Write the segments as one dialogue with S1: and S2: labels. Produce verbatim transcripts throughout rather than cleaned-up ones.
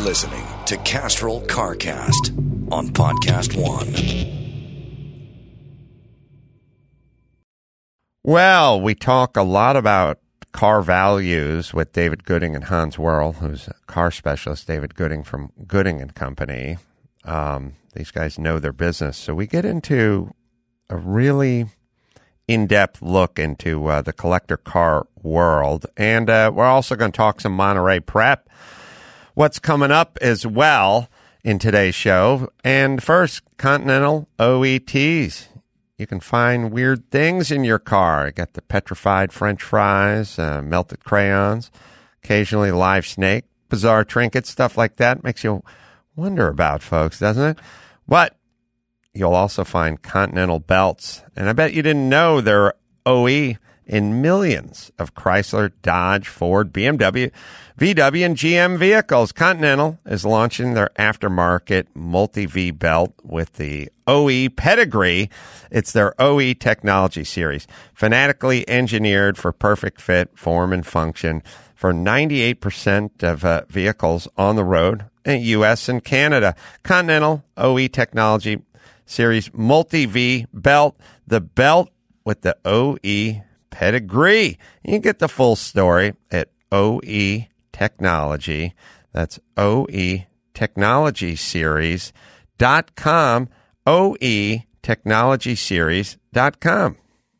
S1: listening to Castrol CarCast on Podcast One.
S2: Well, we talk a lot about car values with David Gooding and Hans Werl, who's a car specialist, David Gooding from Gooding and Company. Um, these guys know their business. So we get into a really in-depth look into uh, the collector car world. And uh, we're also going to talk some Monterey prep, what's coming up as well in today's show. And first, Continental O E Ts. You can find weird things in your car. You got the petrified French fries, uh, melted crayons, occasionally live snake, bizarre trinkets, stuff like that. Makes you wonder about, folks, doesn't it? But you'll also find Continental belts. And I bet you didn't know there are O E in millions of Chrysler, Dodge, Ford, B M W, V W, and G M vehicles. Continental is launching their aftermarket multi-V belt with the O E Pedigree. It's their O E Technology Series, fanatically engineered for perfect fit, form, and function for ninety-eight percent of uh, vehicles on the road in the U S and Canada. Continental O E Technology Series multi-V belt, the belt with the O E Pedigree. You can get the full story at O E Technology. That's O E Technology Series dot com. O E Technology Series dot com.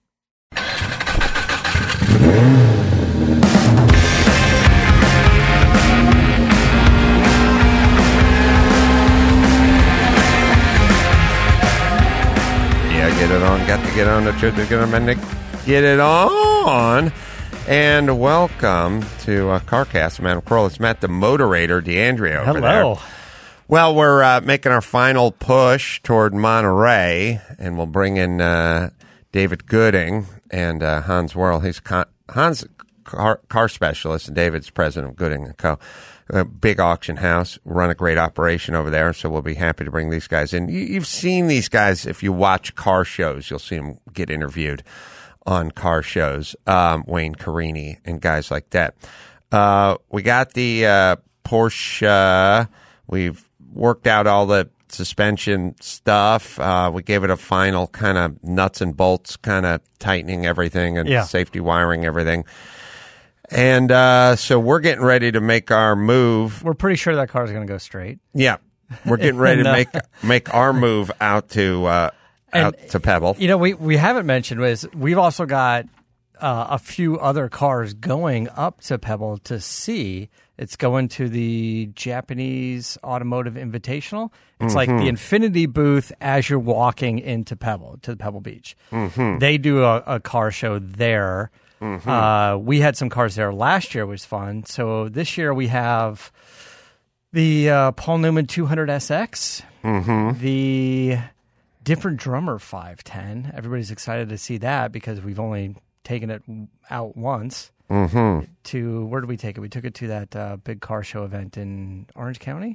S2: Yeah, get it on. Got to get on the truth. We're going to get it on. And welcome to uh, CarCast. I'm Adam Kroll. It's Matt the Moderator, DeAndrea over
S3: Hello.
S2: there. Well, we're uh, making our final push toward Monterey, and we'll bring in uh, David Gooding and uh, Hans Werl. He's con- Hans car, car specialist, and David's president of Gooding and Co. A big auction house, run a great operation over there, so we'll be happy to bring these guys in. You, you've seen these guys if you watch car shows. You'll see them get interviewed on car shows, um, Wayne Carini and guys like that. Uh, we got the uh, Porsche. We've worked out all the suspension stuff. Uh, we gave it a final kind of nuts and bolts, kind of tightening everything and
S3: yeah.
S2: safety wiring everything. And uh, so we're getting ready to make our move.
S3: We're pretty sure that car's going to go straight.
S2: Yeah, we're getting ready
S3: and, uh,
S2: to make make our move out to uh, out
S3: and,
S2: to Pebble.
S3: You know, we, we haven't mentioned was we've also got uh, a few other cars going up to Pebble to see. It's going to the Japanese Automotive Invitational. It's mm-hmm. like the Infinity booth as you're walking into Pebble, to the Pebble Beach. Mm-hmm. They do a, a car show there. Mm-hmm. Uh, we had some cars there last year. It was fun. So this year we have the uh, Paul Newman two hundred S X, mm-hmm. the Different Drummer five ten. Everybody's excited to see that because we've only taken it out once. Mm-hmm. To where did we take it? We took it to that uh, big car show event in Orange County.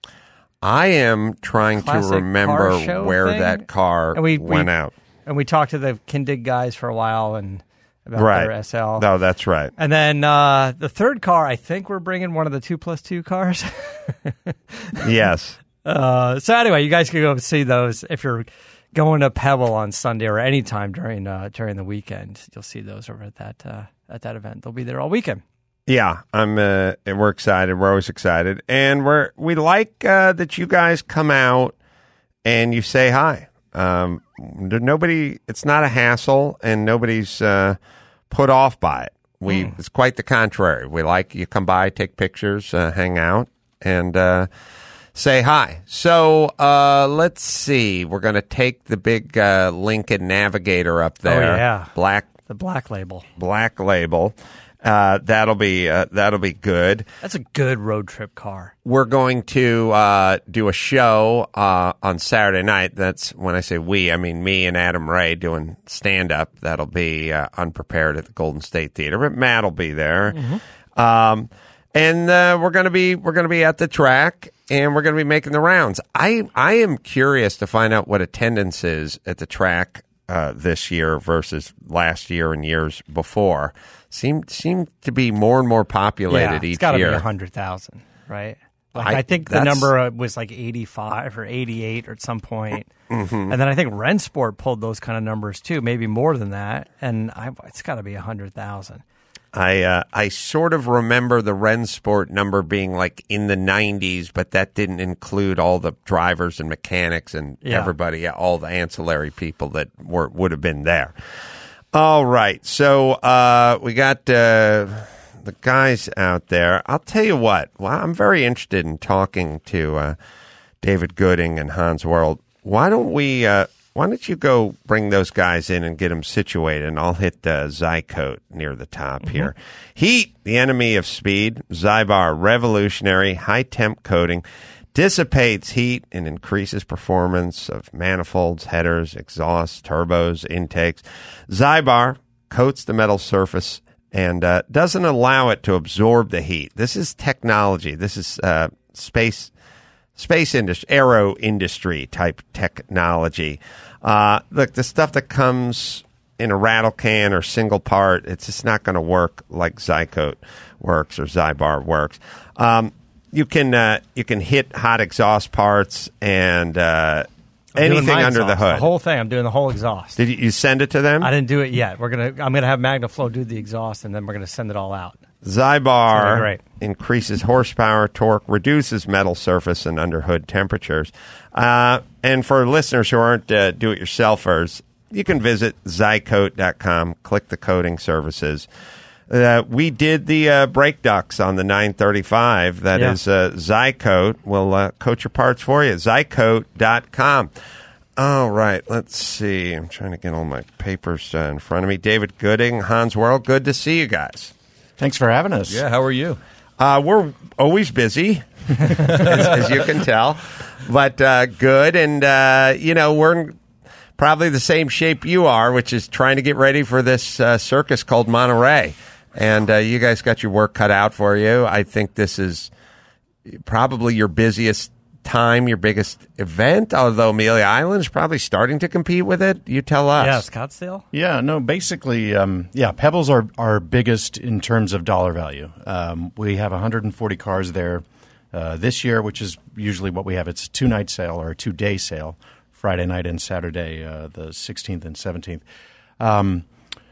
S2: I am trying
S3: Classic
S2: to remember where
S3: thing.
S2: that car
S3: and we,
S2: went
S3: we,
S2: out.
S3: And we talked to the Kindig guys for a while and about
S2: right.
S3: their S L.
S2: No, that's right.
S3: And then uh, the third car, I think we're bringing one of the two plus two cars.
S2: Yes.
S3: Uh, so anyway, you guys can go see those if you're going to Pebble on Sunday or any time during uh, during the weekend. You'll see those over at that uh, at that event. They'll be there all weekend.
S2: Yeah, I'm. Uh, and we're excited. We're always excited, and we're we like uh, that you guys come out and you say hi. Um, nobody. It's not a hassle, and nobody's uh, put off by it. We. Mm. It's quite the contrary. We like you come by, take pictures, uh, hang out, and uh, say hi. So uh, let's see. We're going to take the big uh, Lincoln Navigator up there.
S3: Oh yeah,
S2: black.
S3: The black label.
S2: Black label. Uh, that'll be uh, that'll be good.
S3: That's a good road trip car.
S2: We're going to uh, do a show uh, on Saturday night. That's when I say we, I mean me and Adam Ray doing stand up. That'll be uh, Unprepared at the Golden State Theater. But Matt will be there, mm-hmm. um, and uh, we're gonna be we're gonna be at the track, and we're gonna be making the rounds. I I am curious to find out what attendance is at the track uh, this year versus last year and years before. Seem seem to be more and more populated
S3: yeah,
S2: each
S3: it's gotta
S2: year.
S3: It's got to be one hundred thousand, right? Like,
S2: I,
S3: I think the number was like eighty-five or eighty-eight or at some point. Mm-hmm. And then I think Rennsport pulled those kind of numbers too, maybe more than that. And I, it's got to be one hundred thousand.
S2: I uh, I sort of remember the Rennsport number being like in the nineties, but that didn't include all the drivers and mechanics and
S3: yeah.
S2: everybody, all the ancillary people that were would have been there. All right, so uh, we got... Uh, the guys out there. I'll tell you what. Well, I'm very interested in talking to uh, David Gooding and Hans World. Why don't we? Uh, why don't you go bring those guys in and get them situated, and I'll hit the Zycoat near the top mm-hmm. here. Heat, the enemy of speed. Zybar, revolutionary, high temp coating, dissipates heat and increases performance of manifolds, headers, exhausts, turbos, intakes. Zybar coats the metal surface and uh, doesn't allow it to absorb the heat. This is technology. This is uh, space space industry, aero industry type technology. Uh, look, the stuff that comes in a rattle can or single part, it's just not going to work like Zycoat works or Zybar works. Um, you can uh, you can hit hot exhaust parts and uh, anything under
S3: exhaust,
S2: the hood.
S3: The whole thing. I'm doing the whole exhaust.
S2: Did you, you send it to them?
S3: I didn't do it yet. We're gonna. I'm gonna have MagnaFlow do the exhaust, and then we're gonna send it all out.
S2: Zybar increases horsepower, torque, reduces metal surface and underhood temperatures. Uh, and for listeners who aren't uh, do-it-yourselfers, you can visit Zycoat dot com, click the coating services. Uh, we did the uh, brake ducts on the nine thirty-five. That
S3: yeah.
S2: is uh, Zycoat. We'll uh, coat your parts for you. Zycoat dot com. All right, let's see. I'm trying to get all my papers uh, in front of me. David Gooding, Hans World, good to see you guys.
S4: Thanks for having us.
S5: Yeah, how are you?
S2: Uh, we're always busy, as, as you can tell, but uh, good. And, uh, you know, we're in probably the same shape you are, which is trying to get ready for this uh, circus called Monterey. And uh, you guys got your work cut out for you. I think this is probably your busiest time, your biggest event, although Amelia Island is probably starting to compete with it. You tell us.
S3: Yeah, Scottsdale?
S4: Yeah, no, basically, um, yeah, Pebbles are our biggest in terms of dollar value. Um, we have one hundred forty cars there uh, this year, which is usually what we have. It's a two-night sale or a two-day sale, Friday night and Saturday, uh, the sixteenth and seventeenth. Um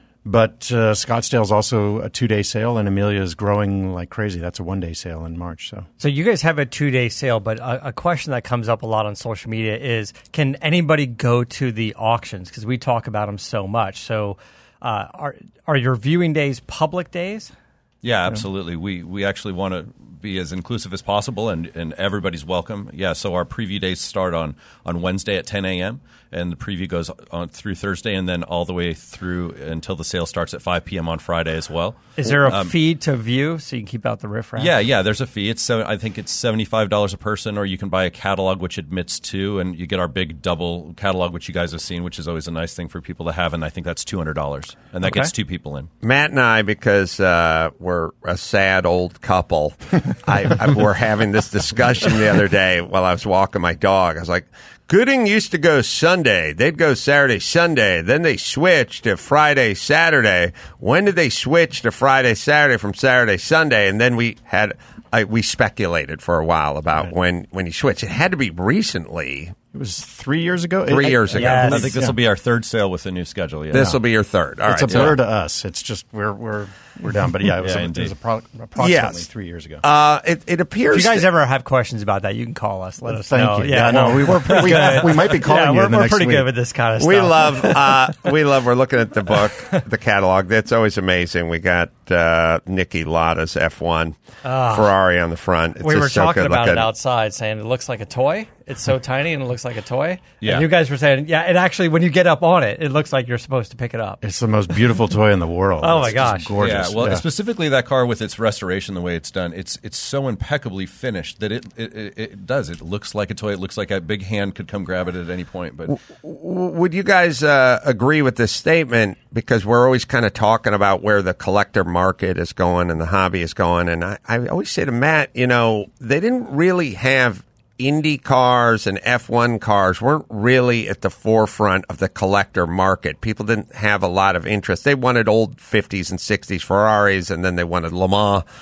S4: But uh, Scottsdale is also a two-day sale, and Amelia is growing like crazy. That's a one-day sale in March. So,
S3: so you guys have a two-day sale, but a, a question that comes up a lot on social media is, can anybody go to the auctions? Because we talk about them so much. So uh, are are your viewing days public days?
S5: Yeah, absolutely. We we actually want to be as inclusive as possible, and, and everybody's welcome. Yeah, so our preview days start on, on Wednesday at ten a.m., and the preview goes on through Thursday and then all the way through until the sale starts at five p.m. on Friday as well.
S3: Is there a
S5: um,
S3: fee to view so you can keep out the riffraff?
S5: Yeah, yeah, there's a fee. It's so I think it's seventy-five dollars a person, or you can buy a catalog which admits two, and you get our big double catalog, which you guys have seen, which is always a nice thing for people to have, and I think that's two hundred dollars, and that
S3: okay.
S5: gets two people in.
S2: Matt and I, because uh, we're a sad old couple, I, I were having this discussion the other day while I was walking my dog. I was like, Gooding used to go Sunday. They'd go Saturday, Sunday. Then they switched to Friday, Saturday. When did they switch to Friday, Saturday from Saturday, Sunday? And then we had I, we speculated for a while about right. when, when he switched. It had to be recently.
S4: It was three years ago?
S2: Three
S4: it,
S2: years ago.
S3: Yes.
S5: I think this will be our third sale with the new schedule. Yeah.
S2: This will be your third. All
S4: it's
S2: right.
S4: a blur to us. It's just we're we're we're down. But yeah, it was,
S5: yeah,
S4: a, it was appro- approximately
S2: yes.
S4: three years ago.
S2: Uh, it, it appears.
S3: If you guys
S2: that,
S3: ever have questions about that, you can call us. Let us
S4: Thank
S3: know.
S4: you. Yeah, no, we were pretty
S3: we,
S4: good. We might be calling
S3: yeah,
S4: you
S3: we're,
S4: in the
S3: we're
S4: next
S3: pretty
S4: week.
S3: good with this kind of stuff.
S2: We love. Uh, we love. We're looking at the book, the catalog. That's always amazing. We got uh, Niki Lauda's F one
S3: oh.
S2: Ferrari on the front. It's
S3: we
S2: just
S3: were
S2: so
S3: talking
S2: good
S3: about
S2: looking.
S3: it outside, saying it looks like a toy. It's so tiny and it looks like a toy.
S5: Yeah.
S3: And you guys were saying, yeah, it actually, when you get up on it, it looks like you're supposed to pick it up.
S4: It's the most beautiful toy in the world.
S3: Oh,
S4: it's
S3: my gosh.
S4: just gorgeous.
S5: Yeah, well,
S4: yeah.
S5: specifically that car with its restoration, the way it's done, it's it's so impeccably finished that it it, it it does. It looks like a toy. It looks like a big hand could come grab it at any point. But
S2: would you guys uh, agree with this statement? Because we're always kind of talking about where the collector market is going and the hobby is going. And I, I always say to Matt, you know, they didn't really have Indy cars and F one cars weren't really at the forefront of the collector market. People didn't have a lot of interest. They wanted old fifties and sixties Ferraris, and then they wanted Le Mans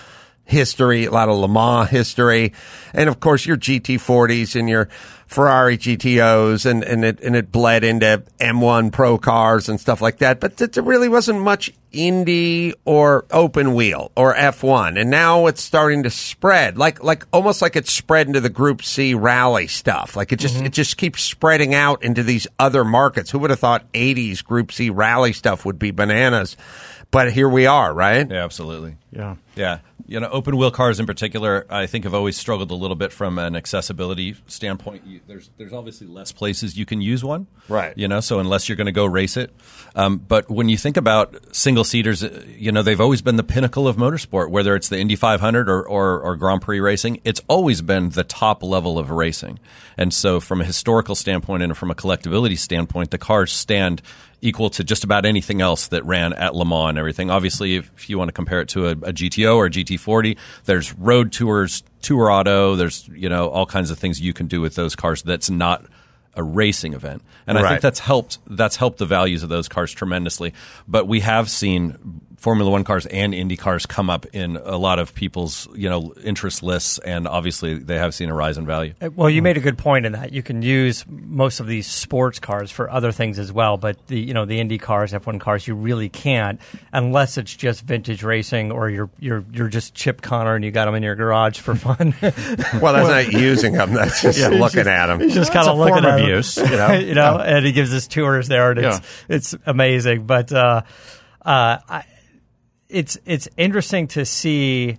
S2: history, a lot of Le Mans history, and of course your G T forties and your Ferrari G T Os, and, and it and it bled into M one Pro cars and stuff like that. But there really wasn't much Indy or open wheel or F one, and now it's starting to spread, like like almost like it's spread into the Group C rally stuff. Like it just mm-hmm. it just keeps spreading out into these other markets. Who would have thought eighties Group C rally stuff would be bananas? But here we are, right?
S5: Yeah, absolutely.
S4: Yeah.
S5: Yeah. You know, open wheel cars in particular, I think have always struggled a little bit from an accessibility standpoint. You, there's there's obviously less places you can use one.
S2: Right.
S5: You know, so unless you're going to go race it. Um, but when you think about single-seaters, you know, they've always been the pinnacle of motorsport, whether it's the Indy five hundred or, or, or Grand Prix racing. It's always been the top level of racing. And so from a historical standpoint and from a collectability standpoint, the cars stand equal to just about anything else that ran at Le Mans and everything. Obviously, if, if you want to compare it to a, a G T O or a G T forty, there's road tours, tour auto, there's, you know, all kinds of things you can do with those cars that's not a racing event. And
S2: Right.
S5: I think that's helped that's helped the values of those cars tremendously. But we have seen Formula One cars and Indy cars come up in a lot of people's, you know, interest lists, and obviously they have seen a rise in value.
S3: Well, you made a good point in that you can use most of these sports cars for other things as well, but the you know the Indy cars, F one cars, you really can't unless it's just vintage racing or you're you're you're just Chip Connor and you got them in your garage for fun.
S2: Well, that's not using them. That's just
S4: Yeah.
S2: looking at them.
S3: He's just
S4: Well,
S3: kind
S4: it's
S3: of
S4: a
S3: looking
S4: form
S3: at
S4: of
S3: him,
S4: use, you know?
S3: you know, and he gives us tours there, and it's
S4: Yeah.
S3: it's amazing. But uh, uh, I, it's it's interesting to see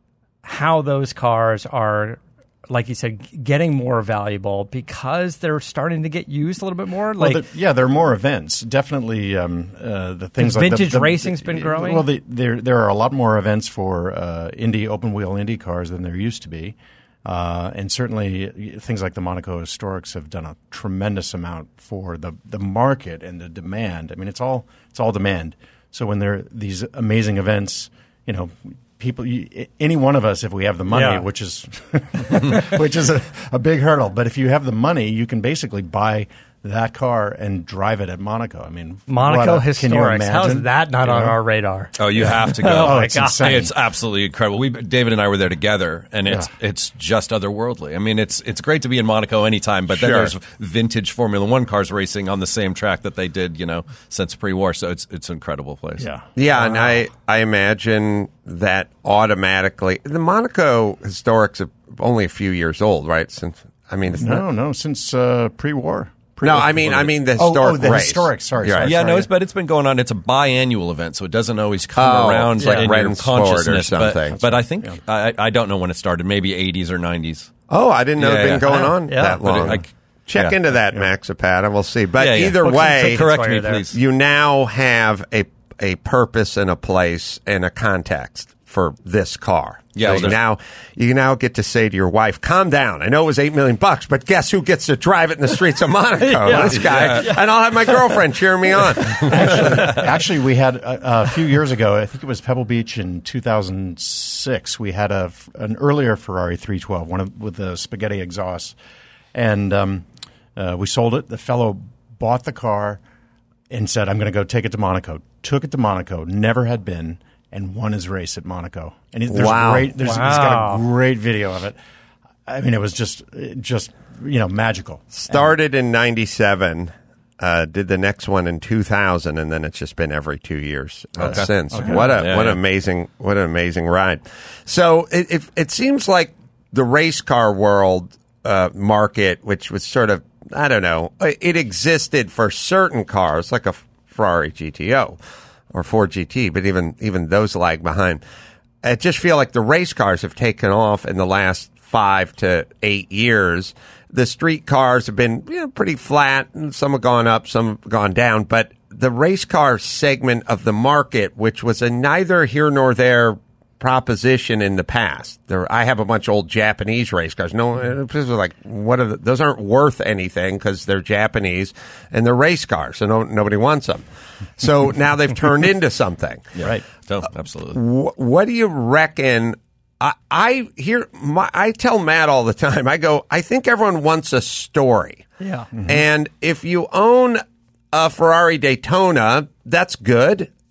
S3: how those cars are, like you said, getting more valuable because they're starting to get used a little bit more. Like,
S4: Well, the, yeah, there are more events. Definitely, um, uh, the things like the-
S3: vintage
S4: the,
S3: racing's been growing?
S4: Well, the, there there are a lot more events for uh, Indy open wheel Indy cars than there used to be, uh, and certainly things like the Monaco Historics have done a tremendous amount for the the market and the demand. I mean, it's all it's all demand. So when there are these amazing events, you know. People, you, any one of us, if we have the money,
S3: Yeah.
S4: which is which is a, a big hurdle, but if you have the money, you can basically buy that car and drive it at Monaco. I mean,
S3: Monaco
S4: what a- can you
S3: Historics. How is
S4: imagine?
S3: that not
S4: You
S3: on
S4: know?
S3: our radar?
S5: Oh, you have to go.
S3: Oh, my
S4: it's
S3: God.
S4: insane.
S5: It's absolutely incredible. We, David and I were there together, and it's
S4: Yeah.
S5: it's just otherworldly. I mean, it's it's great to be in Monaco anytime, but then
S2: Sure.
S5: there's vintage Formula One cars racing on the same track that they did, you know, since pre-war. So it's it's an incredible place.
S4: Yeah.
S2: Yeah, and I, I imagine that automatically the Monaco Historics are only a few years old, right? Since I mean, it's not,
S4: No, no, since uh, pre-war.
S2: no, I mean, I mean the
S4: Oh,
S2: historic
S4: oh, the
S2: race.
S4: historic, sorry,
S2: You're
S4: sorry.
S2: right.
S5: Yeah, no,
S4: Sorry.
S5: it's, but it's been going on. It's a biannual event, so it doesn't always come
S2: Oh,
S5: around
S2: it's like
S5: in
S2: Red
S5: your
S2: and Sport or
S5: consciousness.
S2: something.
S5: But, but I think I, I don't know when it started. Maybe eighties or nineties.
S2: Oh, I didn't know
S5: Yeah,
S2: it'd been
S5: yeah.
S2: going on
S3: Yeah.
S2: that
S5: But it-
S2: long.
S5: like-
S2: Check
S5: yeah.
S2: into that, Maxipad, and we'll see. But
S5: Yeah, yeah.
S2: either
S3: Book some
S2: way,
S3: tickets
S5: Correct
S3: while
S5: me,
S3: you're there.
S5: please.
S2: you now have a a purpose and a place and a context for this car.
S5: Yeah,
S2: So
S5: well,
S2: you
S5: there's-
S2: now you now get to say to your wife, "Calm down. I know it was eight million bucks, but guess who gets to drive it in the streets of Monaco? This guy." And I'll have my girlfriend cheering me on.
S4: Actually, we had a, a few years ago, I think it was Pebble Beach in two thousand six, we had a, an earlier Ferrari three twelve, one of, with the spaghetti exhaust. And um, uh, we sold it. The fellow bought the car and said, I'm going to go take it to Monaco. Took it to Monaco, never had been, and won his race at Monaco. And it, there's
S2: Wow.
S4: great, there's,
S3: Wow.
S4: he's got a great video of it. I mean, it was just, just you know, magical.
S2: Started in ninety-seven. Uh, did the next one in two thousand, and then it's just been every two years uh,
S5: Okay.
S2: since. What a
S5: Yeah,
S2: what
S5: yeah.
S2: an amazing what an amazing ride! So it it, it seems like the race car world uh, market, which was sort of I don't know, it existed for certain cars like a Ferrari G T O or Ford G T, but even even those lag behind. I just feel like the race cars have taken off in the last five to eight years. The street cars have been you know, pretty flat, and some have gone up, some have gone down. But the race car segment of the market, which was a neither here nor there proposition in the past. There, I have a bunch of old Japanese race cars. No, people are like, what are the, those aren't worth anything because they're Japanese and they're race cars, so no, nobody wants them. So now they've turned into something.
S4: Right.
S5: So, absolutely.
S2: Wh- what do you reckon? I, I hear my, I tell Matt all the time. I go, I think everyone wants a story.
S3: Yeah.
S2: And if you own a Ferrari Daytona, that's good.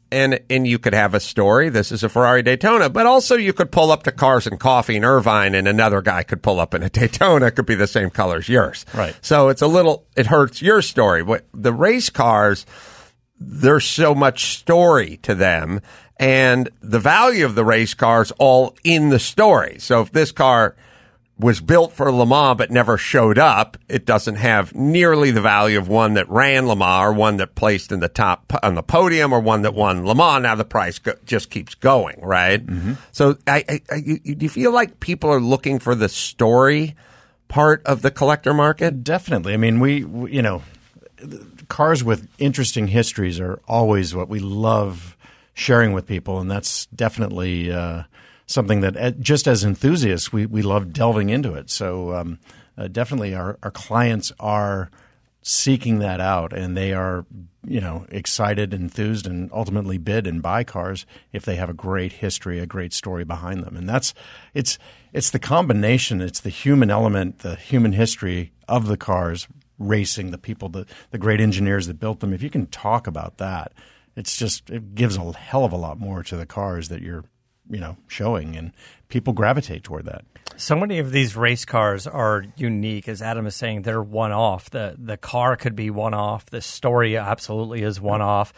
S2: and and you could have a story. This is a Ferrari Daytona, but also you could pull up to Cars and Coffee in Irvine, and another guy could pull up in a Daytona. It could be the same color as yours.
S4: Right.
S2: So it's a little. It hurts your story. What the race cars, there's so much story to them, and the value of the race cars all in the story. So if this car was built for Le Mans but never showed up, it doesn't have nearly the value of one that ran Le Mans or one that placed in the top on the podium or one that won Le Mans. Now the price go, just keeps going, right? Mm-hmm. So I, I, I, you, do you feel like people are looking for the story part of the collector market?
S4: Definitely. I mean, we, we you know, cars with interesting histories are always what we love sharing with people, and that's definitely uh, something that, uh, just as enthusiasts, we, we love delving into it. So um, uh, definitely our, our clients are seeking that out, and they are, you know, excited, enthused, and ultimately bid and buy cars if they have a great history, a great story behind them. And that's it's it's the combination, it's the human element, the human history of the cars, racing, the people, the, the great engineers that built them. If you can talk about that, it's just it gives a hell of a lot more to the cars that you're you know, showing, and people gravitate toward that.
S3: So many of these race cars are unique. As Adam is saying, they're one-off. The the car could be one-off. The story absolutely is one-off.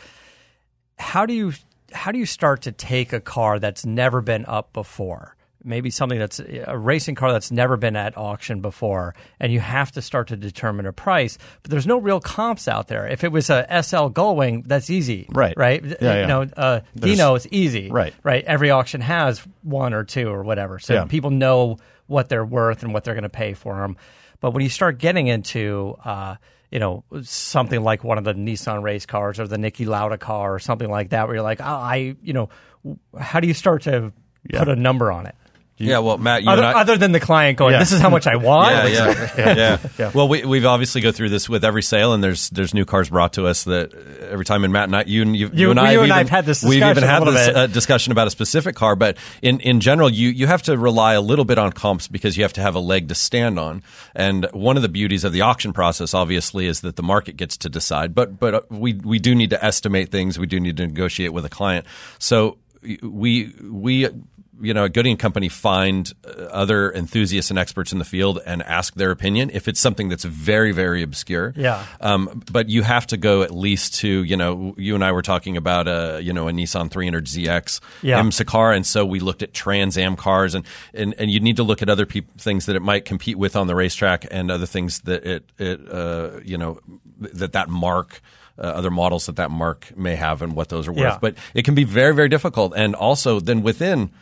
S3: How do you how do you start to take a car that's never been up before? Maybe something that's a racing car that's never been at auction before, and you have to start to determine a price. But there's no real comps out there. If it was a S L Gullwing, that's easy,
S4: right?
S3: Right?
S4: Yeah, yeah.
S3: You know, uh, Dino is easy,
S4: right?
S3: Right. Every auction has one or two or whatever, so
S4: yeah.
S3: people know what they're worth and what they're going to pay for them. But when you start getting into uh, you know, something like one of the Nissan race cars or the Niki Lauda car or something like that, where you're like, oh, I, you know, how do you start to
S4: yeah.
S3: put a number on it?
S5: Yeah, well, Matt, you
S3: other,
S5: and I,
S3: other than the client going,
S4: yeah.
S3: this is how much I want.
S5: Yeah, yeah, yeah. yeah.
S4: yeah.
S5: Well, we we've obviously go through this with every sale, and there's there's new cars brought to us that every time. And Matt and I, you and you, you,
S3: you
S5: and I,
S3: you
S5: have
S3: and
S5: even,
S3: I've had this
S5: we've
S3: discussion
S5: even had
S3: a little
S5: this
S3: bit.
S5: Uh, discussion about a specific car. But in in general, you you have to rely a little bit on comps because you have to have a leg to stand on. And one of the beauties of the auction process, obviously, is that the market gets to decide. But but we we do need to estimate things. We do need to negotiate with a client. So we we. you know, a Gooding Company find other enthusiasts and experts in the field and ask their opinion if it's something that's very, very obscure.
S3: Yeah.
S5: Um, but you have to go at least to, you know, you and I were talking about a, you know, a Nissan three hundred Z X
S3: yeah.
S5: IMSA car, and so we looked at Trans Am cars, and, and, and you need to look at other peop- things that it might compete with on the racetrack and other things that it, it uh, you know, that that mark Uh, other models that that mark may have and what those are worth.
S3: Yeah.
S5: But it can be very, very difficult. And also then within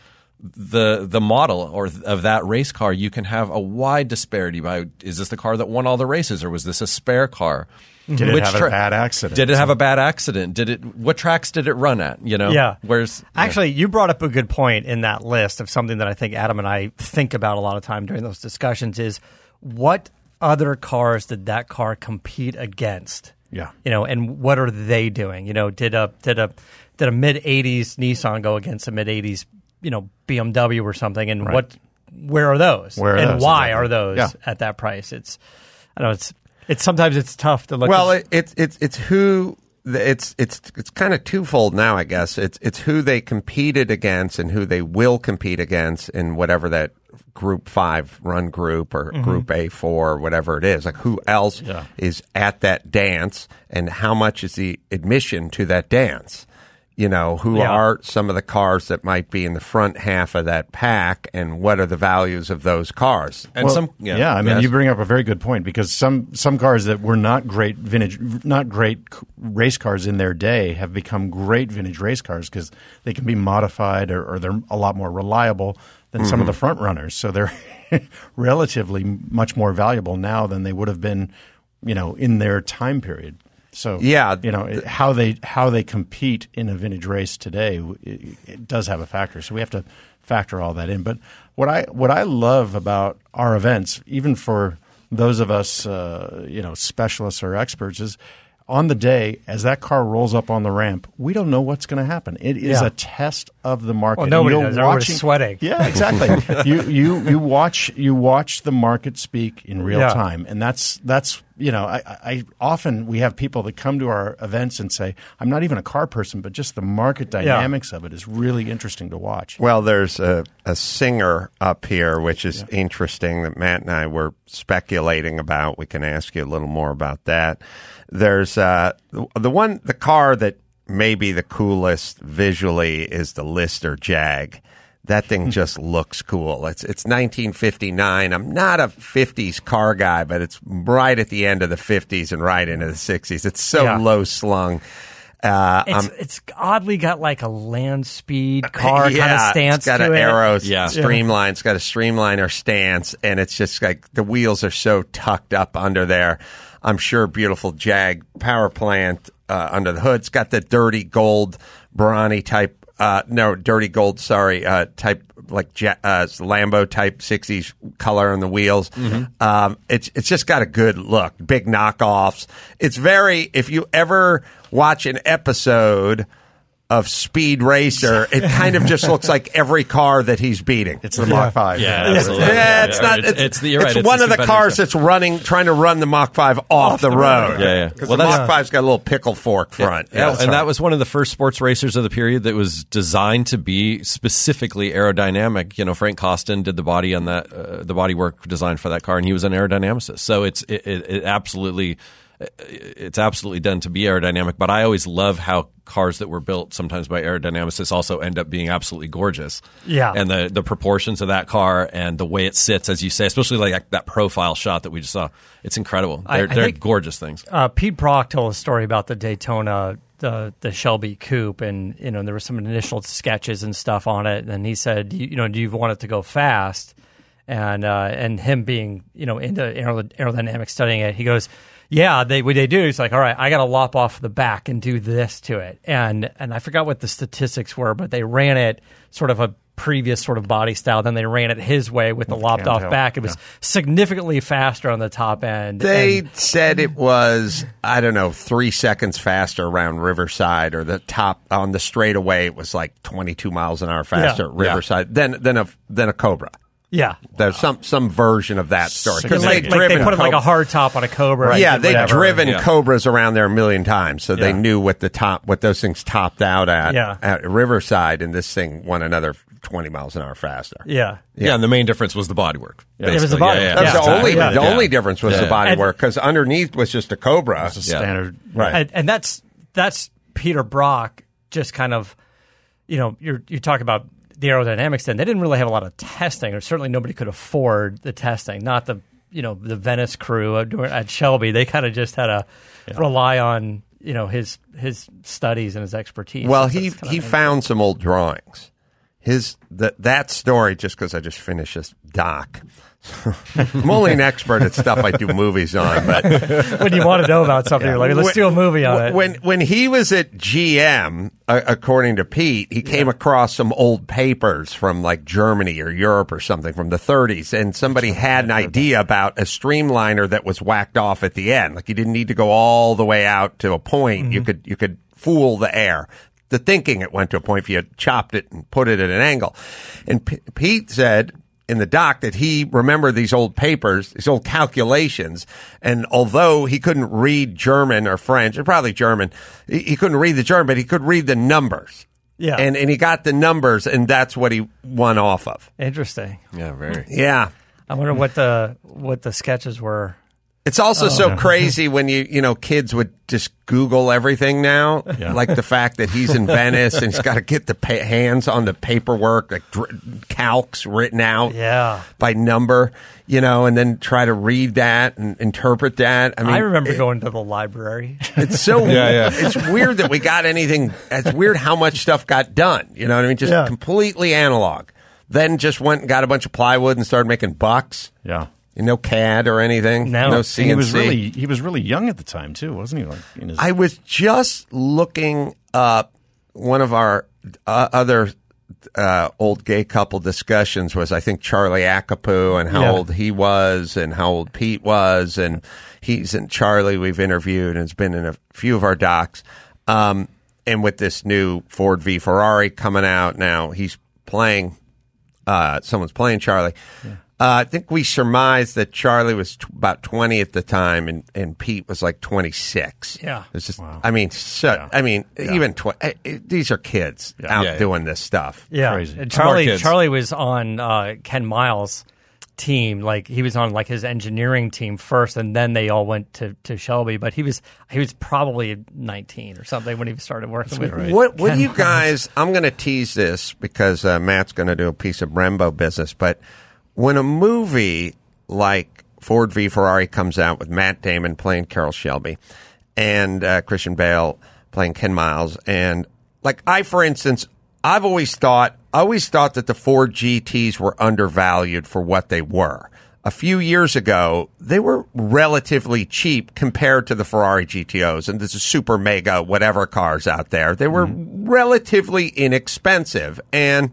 S5: the the model or of that race car, you can have a wide disparity by, is this the car that won all the races, or was this a spare car?
S4: Did it
S5: Which
S4: have
S5: tra-
S4: a bad accident?
S5: Did it have a bad accident? Did it? What tracks did it run at? You know,
S3: yeah.
S5: Where's
S3: actually you brought up a good point in that list of something that I think Adam and I think about a lot of time during those discussions is what other cars did that car compete against?
S4: Yeah,
S3: you know, and what are they doing? You know, did a did a did a mid eighties Nissan go against a mid eighties, you know, B M W or something? And
S4: right.
S3: what, where are those?
S4: Where are
S3: and
S4: those,
S3: why
S4: exactly.
S3: are those
S4: yeah.
S3: at that price? It's, I know it's it's sometimes it's tough to look.
S2: Well,
S3: at.
S2: it, it's it's it's who it's it's it's kind of twofold now, I guess. It's it's who they competed against and who they will compete against in whatever that Group Five run group or mm-hmm. Group A four or whatever it is. Like who else
S4: yeah.
S2: is at that dance, and how much is the admission to that dance? You know, who
S3: yeah.
S2: are some of the cars that might be in the front half of that pack, and what are the values of those cars?
S5: and
S4: well,
S5: some yeah,
S4: yeah I mean,
S5: yes.
S4: you bring up a very good point, because some some cars that were not great vintage, not great race cars in their day, have become great vintage race cars because they can be modified, or, or they're a lot more reliable than mm-hmm. some of the front runners. So they're relatively much more valuable now than they would have been, you know, in their time period. So
S2: yeah,
S4: you know it, how they how they compete in a vintage race today, it, it does have a factor. So we have to factor all that in. But what I what I love about our events, even for those of us uh, you know specialists or experts, is on the day as that car rolls up on the ramp, we don't know what's going to happen. It is
S3: yeah.
S4: a test of the market.
S3: Well, nobody
S4: You're
S3: knows. Everybody's
S4: watching,
S3: sweating.
S4: Yeah, exactly. you you you watch you watch the market speak in real
S3: yeah.
S4: time, and that's that's you know, I, I often we have people that come to our events and say, I'm not even a car person, but just the market dynamics yeah. of it is really interesting to watch.
S2: Well, there's a, a singer up here, which is yeah. interesting that Matt and I were speculating about. We can ask you a little more about that. There's uh, the one, the car that may be the coolest visually is the Lister Jag. That thing just looks cool. It's it's nineteen fifty-nine. I'm not a fifties car guy, but it's right at the end of the fifties and right into the sixties. It's so yeah. low slung. Uh,
S3: it's,
S2: um,
S3: it's oddly got like a land speed car
S2: yeah,
S3: kind of stance
S2: it's got
S3: to
S2: an
S3: it.
S2: arrow
S5: yeah.
S2: streamline. It's got a streamliner stance, and it's just like the wheels are so tucked up under there. I'm sure beautiful Jag power plant uh, under the hood. It's got the dirty gold Brawny type. Uh, no, dirty gold, sorry, uh, type, like, uh, Lambo type sixties color on the wheels. Mm-hmm. Um, it's, it's just got a good look. Big knockoffs. It's very, if you ever watch an episode of Speed Racer, it kind of just looks like every car that he's beating.
S4: It's the Mach five.
S5: Yeah,
S2: yeah,
S5: absolutely.
S2: yeah it's
S5: yeah,
S2: not.
S5: It's,
S2: It's,
S5: it's, the, you're right,
S2: it's
S5: it's
S2: one
S5: the
S2: of the cars that's running, trying to run the Mach five off, off the, the road.
S5: road. Yeah, yeah.
S2: Because
S5: well,
S2: the Mach five's got a little pickle fork front.
S5: Yeah,
S2: yeah,
S5: and that was one of the first sports racers of the period that was designed to be specifically aerodynamic. You know, Frank Costin did the body on that, uh, the body work designed for that car, and he was an aerodynamicist. So it's it, it, it absolutely. It's absolutely done to be aerodynamic, but I always love how cars that were built sometimes by aerodynamicists also end up being absolutely gorgeous.
S3: Yeah.
S5: And the, the proportions of that car and the way it sits, as you say, especially like that profile shot that we just saw, it's incredible. They're, I, I they're think, gorgeous things.
S3: Uh, Pete Brock told a story about the Daytona, the the Shelby Coupe, and you know there were some initial sketches and stuff on it, and he said, you know, do you want it to go fast? And uh, and him being you know into aerodynamics, studying it, he goes, yeah, they what they do is like, all right, I got to lop off the back and do this to it, and and I forgot what the statistics were, but they ran it sort of a previous sort of body style. Then they ran it his way with the lopped off
S4: tell.
S3: back. It was
S4: yeah.
S3: significantly faster on the top end.
S2: They
S3: and,
S2: said it was, I don't know, three seconds faster around Riverside, or the top on the straightaway. It was like twenty-two miles an hour faster
S3: Yeah.
S2: at Riverside yeah. than than a than a Cobra.
S3: Yeah,
S2: there's some some version of that story
S3: because like,
S2: they
S3: like they put
S2: Co-
S3: like a hard top on a Cobra.
S2: Right? Yeah,
S3: and
S2: they've
S3: whatever.
S2: driven
S5: yeah.
S2: Cobras around there a million times, so
S3: Yeah.
S2: they knew what the top, what those things topped out at
S3: Yeah.
S2: at Riverside, and this thing went another twenty miles an hour faster.
S3: Yeah.
S5: Yeah, and the main difference was the bodywork.
S3: Yeah. It was the body.
S5: Yeah, yeah,
S2: That was
S5: yeah.
S2: the only
S3: Yeah.
S2: the
S5: Yeah.
S2: only difference was
S5: Yeah.
S2: the body
S3: And-
S2: work, because underneath was just a Cobra.
S4: It's a
S5: Yeah.
S4: standard.
S2: Right.
S3: And, and that's that's Peter Brock just kind of, you know, you're you talk about the aerodynamics. Then they didn't really have a lot of testing, or certainly nobody could afford the testing. Not the you know the Venice crew at Shelby. They kind of just had to yeah. rely on you know his his studies and his expertise.
S2: Well,
S3: So
S2: he
S3: that's kinda
S2: he
S3: amazing.
S2: found some old drawings. His that that story, just because I just finished this doc. I'm only an expert at stuff I do movies on, but
S3: when you want to know about something, you're like, let's
S2: when,
S3: do a movie on it.
S2: When when he was at G M, uh, according to Pete, he came yeah. across some old papers from like Germany or Europe or something from the thirties, and somebody had an idea about a streamliner that was whacked off at the end. Like you didn't need to go all the way out to a point. Mm-hmm. You could you could fool the air. The thinking it went to a point if you had chopped it and put it at an angle. And P- Pete said in the doc that he remembered these old papers, these old calculations, and although he couldn't read German or French, or probably German, he, he couldn't read the German, but he could read the numbers.
S3: Yeah.
S2: And and he got the numbers, and that's what he won off of.
S3: Interesting.
S5: Yeah, very.
S2: Yeah.
S3: I wonder what the what the sketches were.
S2: It's also oh. so crazy when you, you know, kids would just Google everything now. Yeah. Like the fact that he's in Venice and he's got to get the pa- hands on the paperwork, like dr- calcs written out
S3: yeah.
S2: by number, you know, and then try to read that and interpret that. I mean,
S3: I remember
S2: it,
S3: going to the library.
S2: It's so
S5: yeah, yeah.
S2: It's weird that we got anything. It's weird how much stuff got done. You know what I mean? Just
S3: yeah.
S2: completely analog. Then just went and got a bunch of plywood and started making bucks.
S4: Yeah.
S2: No C A D or anything.
S3: No,
S2: no C N C.
S4: He was really he was really young at the time too, wasn't he? Like in his-
S2: I was just looking up one of our uh, other uh, old gay couple discussions was I think Charlie Akapu and how
S3: Yeah.
S2: old he was and how old Pete was, and he's and Charlie we've interviewed and has been in a few of our docs. Um, and with this new Ford v Ferrari coming out now, he's playing. Uh, someone's playing Charlie. Yeah. Uh, I think we surmised that Charlie was t- about twenty at the time, and, and Pete was like twenty-six.
S3: Yeah.
S2: It's just, I mean, so,
S4: Yeah.
S2: I mean,
S4: Yeah.
S2: even tw- eh, eh, these are kids out
S5: Yeah, yeah.
S2: doing this stuff.
S3: Yeah,
S4: Crazy.
S3: And
S5: Smart
S3: Charlie
S5: kids.
S3: Charlie was on uh, Ken Miles' team. Like he was on like his engineering team first, and then they all went to, to Shelby. But he was he was probably nineteen or something when he started working with.
S4: right.
S2: What, what
S3: Ken
S2: do you
S3: Miles.
S2: guys? I'm going to tease this because uh, Matt's going to do a piece of Brembo business. But when a movie like Ford v Ferrari comes out with Matt Damon playing Carroll Shelby and uh, Christian Bale playing Ken Miles, and like I, for instance, I've always thought, I always thought that the Ford G Ts were undervalued for what they were. A few years ago, they were relatively cheap compared to the Ferrari G T Os and the super mega whatever cars out there. They were relatively inexpensive. And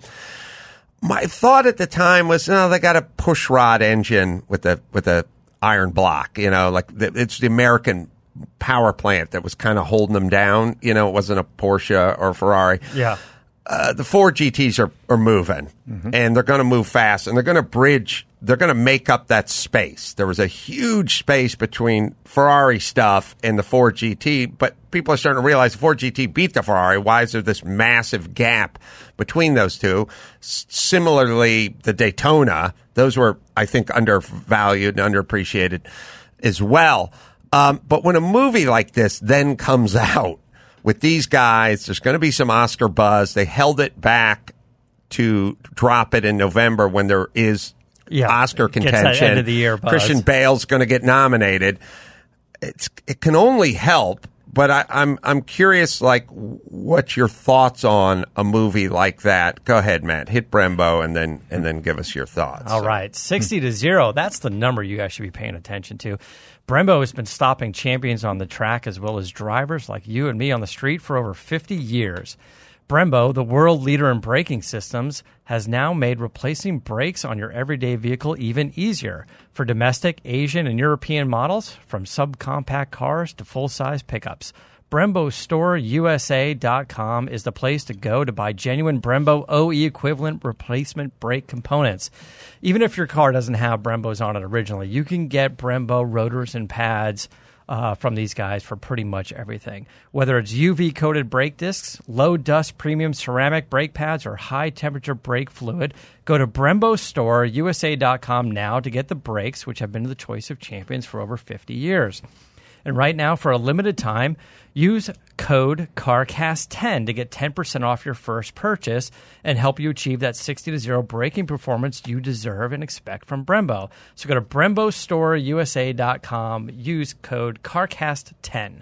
S2: my thought at the time was, oh, they got a push rod engine with a with a iron block. You know, like the, it's the American power plant that was kind of holding them down. You know, it wasn't a Porsche or Ferrari.
S3: Yeah.
S2: Uh, the Ford G Ts are, are moving, and they're going to move fast, and they're going to bridge, they're going to make up that space. There was a huge space between Ferrari stuff and the Ford G T, but people are starting to realize the Ford G T beat the Ferrari. Why is there this massive gap between those two? S- similarly, the Daytona, those were, I think, undervalued and underappreciated as well. Um, but when a movie like this then comes out, with these guys, there's going to be some Oscar buzz. They held it back to drop it in November when there is
S3: Yeah,
S2: Oscar
S3: it gets that
S2: contention.
S3: end of the year buzz.
S2: Christian Bale's going to get nominated. It's it can only help, but I, I'm I'm curious, like, what's your thoughts on a movie like that? Go ahead, Matt. Hit Brembo, and then and then give us your thoughts.
S3: All right, sixty to zero. That's the number you guys should be paying attention to. Brembo has been stopping champions on the track as well as drivers like you and me on the street for over fifty years. Brembo, the world leader in braking systems, has now made replacing brakes on your everyday vehicle even easier for domestic, Asian, and European models, from subcompact cars to full-size pickups. Brembo Store U S A dot com is the place to go to buy genuine Brembo O E equivalent replacement brake components. Even if your car doesn't have Brembos on it originally, you can get Brembo rotors and pads uh, from these guys for pretty much everything. Whether it's U V-coated brake discs, low-dust premium ceramic brake pads, or high-temperature brake fluid, go to Brembo Store U S A dot com now to get the brakes, which have been the choice of champions for over fifty years. And right now, for a limited time, use code CARCAST ten to get ten percent off your first purchase and help you achieve that sixty to zero braking performance you deserve and expect from Brembo. So go to Brembo Store U S A dot com, use code CARCAST ten.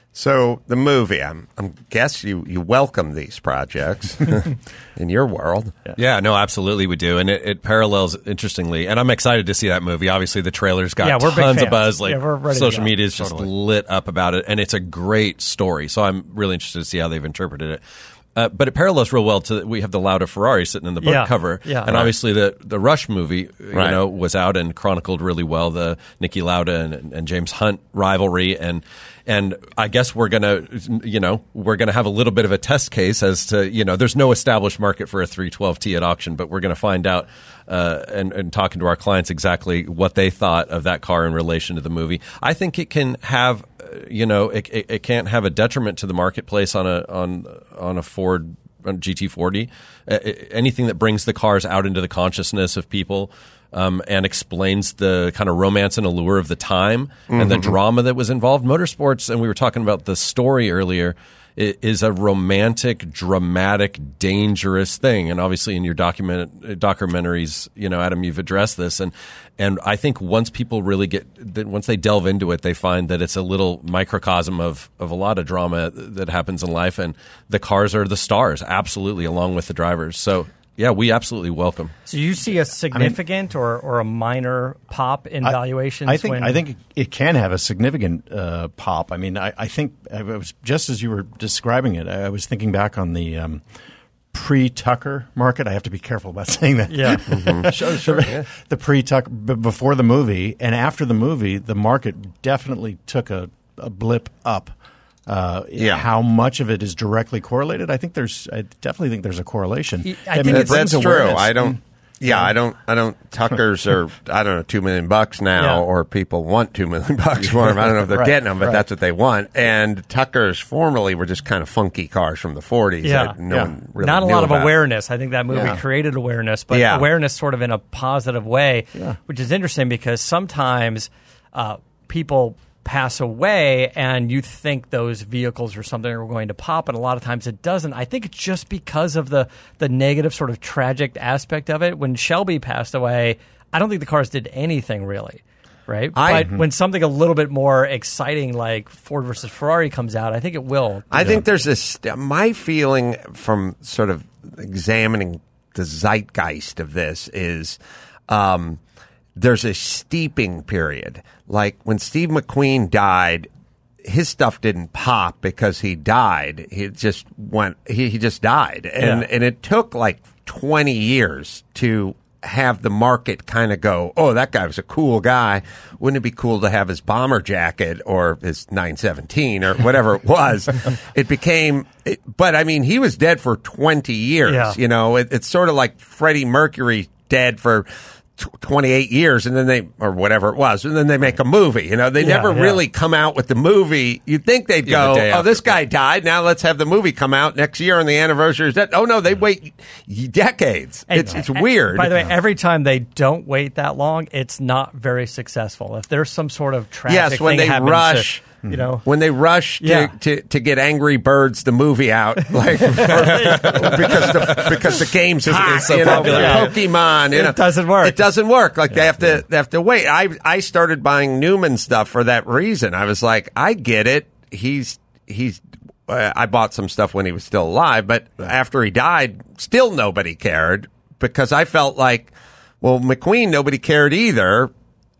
S2: So the movie, I'm, I'm guess you, you welcome these projects in your world.
S5: Yeah, no, absolutely we do. And it, it parallels, interestingly, and I'm excited to see that movie. Obviously, the trailer's got
S3: Yeah, we're big
S5: tons of
S3: fans.
S5: buzz. Like,
S3: Yeah, we're ready to
S5: social
S3: go.
S5: media is just lit up about it, and it's a great story. So I'm really interested to see how they've interpreted it. Uh, but it parallels real well to, we have the Lauda Ferrari sitting in the book
S3: Yeah,
S5: cover.
S3: yeah.
S5: And
S3: Right.
S5: obviously the, the Rush movie, you
S2: Right.
S5: know, was out and chronicled really well the Niki Lauda and, and James Hunt rivalry. And, and I guess we're going to, you know, we're going to have a little bit of a test case as to, you know, there's no established market for a three twelve T at auction, but we're going to find out uh, and, and talking to our clients exactly what they thought of that car in relation to the movie. I think it can have, uh, you know, it, it, it can't have a detriment to the marketplace on a, on, on a Ford G T forty, uh, anything that brings the cars out into the consciousness of people um, and explains the kind of romance and allure of the time mm-hmm. and the drama that was involved. Motorsports, and we were talking about the story earlier, is a romantic, dramatic, dangerous thing. And obviously in your document documentaries, you know, Adam, you've addressed this. And and I think once people really get, once they delve into it, they find that it's a little microcosm of, of a lot of drama that happens in life. And the cars are the stars, absolutely, along with the drivers. So, yeah, we absolutely welcome.
S3: So you see a significant I mean, or, or a minor pop in
S4: I,
S3: valuations?
S4: I think
S3: when...
S4: I think it can have a significant uh, pop. I mean, I, I think I was just as you were describing it, I was thinking back on the um, pre-Tucker market. I have to be careful about saying that.
S3: Yeah,
S2: mm-hmm.
S4: sure, sure. Yeah. The pre-Tucker b- before the movie and after the movie, the market definitely took a, a blip up. Uh,
S2: yeah.
S4: How much of it is directly correlated? I think there's. I definitely think there's a correlation.
S3: I
S4: I
S3: think
S4: mean, it
S3: it's-
S4: brings
S2: That's true.
S4: awareness.
S2: I don't. Yeah, I don't. I don't. Tuckers are. I don't know, two million bucks now,
S3: Yeah.
S2: or people want two million bucks for them. I don't know if they're
S4: Right,
S2: getting them, but
S4: right.
S2: that's what they want. And Tuckers formerly were just kind of funky cars from the forties.
S3: Yeah.
S2: that no
S4: Yeah.
S2: one really
S3: Not a
S2: knew
S3: lot of
S2: about.
S3: awareness. I think that movie
S4: Yeah.
S3: created awareness, but
S2: Yeah.
S3: awareness sort of in a positive way,
S4: Yeah.
S3: which is interesting because sometimes uh, people pass away and you think those vehicles or something are going to pop, and a lot of times it doesn't. I think it's just because of the, the negative sort of tragic aspect of it. When Shelby passed away, I don't think the cars did anything really. Right,
S2: I-
S3: but when something a little bit more exciting like Ford versus Ferrari comes out, I think it will.
S2: I think there's this. My feeling from sort of examining the zeitgeist of this is um, there's a steeping period. Like when Steve McQueen died, his stuff didn't pop because he died. He just went. He, he just died, and
S3: Yeah.
S2: and it took like twenty years to have the market kind of go, oh, that guy was a cool guy. Wouldn't it be cool to have his bomber jacket or his nine seventeen or whatever it was? It became, it, but I mean, he was dead for twenty years.
S3: Yeah.
S2: You know, it, it's sort of like Freddie Mercury dead for tw- twenty-eight years and then they, or whatever it was, and then they make a movie. You know, they
S3: Yeah,
S2: never
S3: yeah.
S2: really come out with the movie. You'd think they'd
S5: Yeah, the
S2: go,
S5: day
S2: oh, this
S5: after.
S2: guy died. Now let's have the movie come out next year on the anniversary. Is that, oh no, they wait decades.
S3: And-
S2: It's, it's
S3: and-
S2: weird.
S3: By the way, every time they don't wait that long, it's not very successul. If there's some sort of tragic
S2: Yes, when
S3: thing
S2: they
S3: happens
S2: rush,
S3: to, you know,
S2: when they rush to,
S3: Yeah.
S2: to, to get Angry Birds the movie out, like or- because the because the game's hot,
S5: it's so
S2: you know,
S5: popular.
S3: Yeah.
S2: Pokemon, you
S3: It
S2: know.
S3: doesn't work.
S2: It doesn't work. Like they have to they have to wait. I I started buying Newman stuff for that reason. I was like, I get it. He's he's. Uh, I bought some stuff when he was still alive, but after he died, still nobody cared because I felt like, well, McQueen, nobody cared either.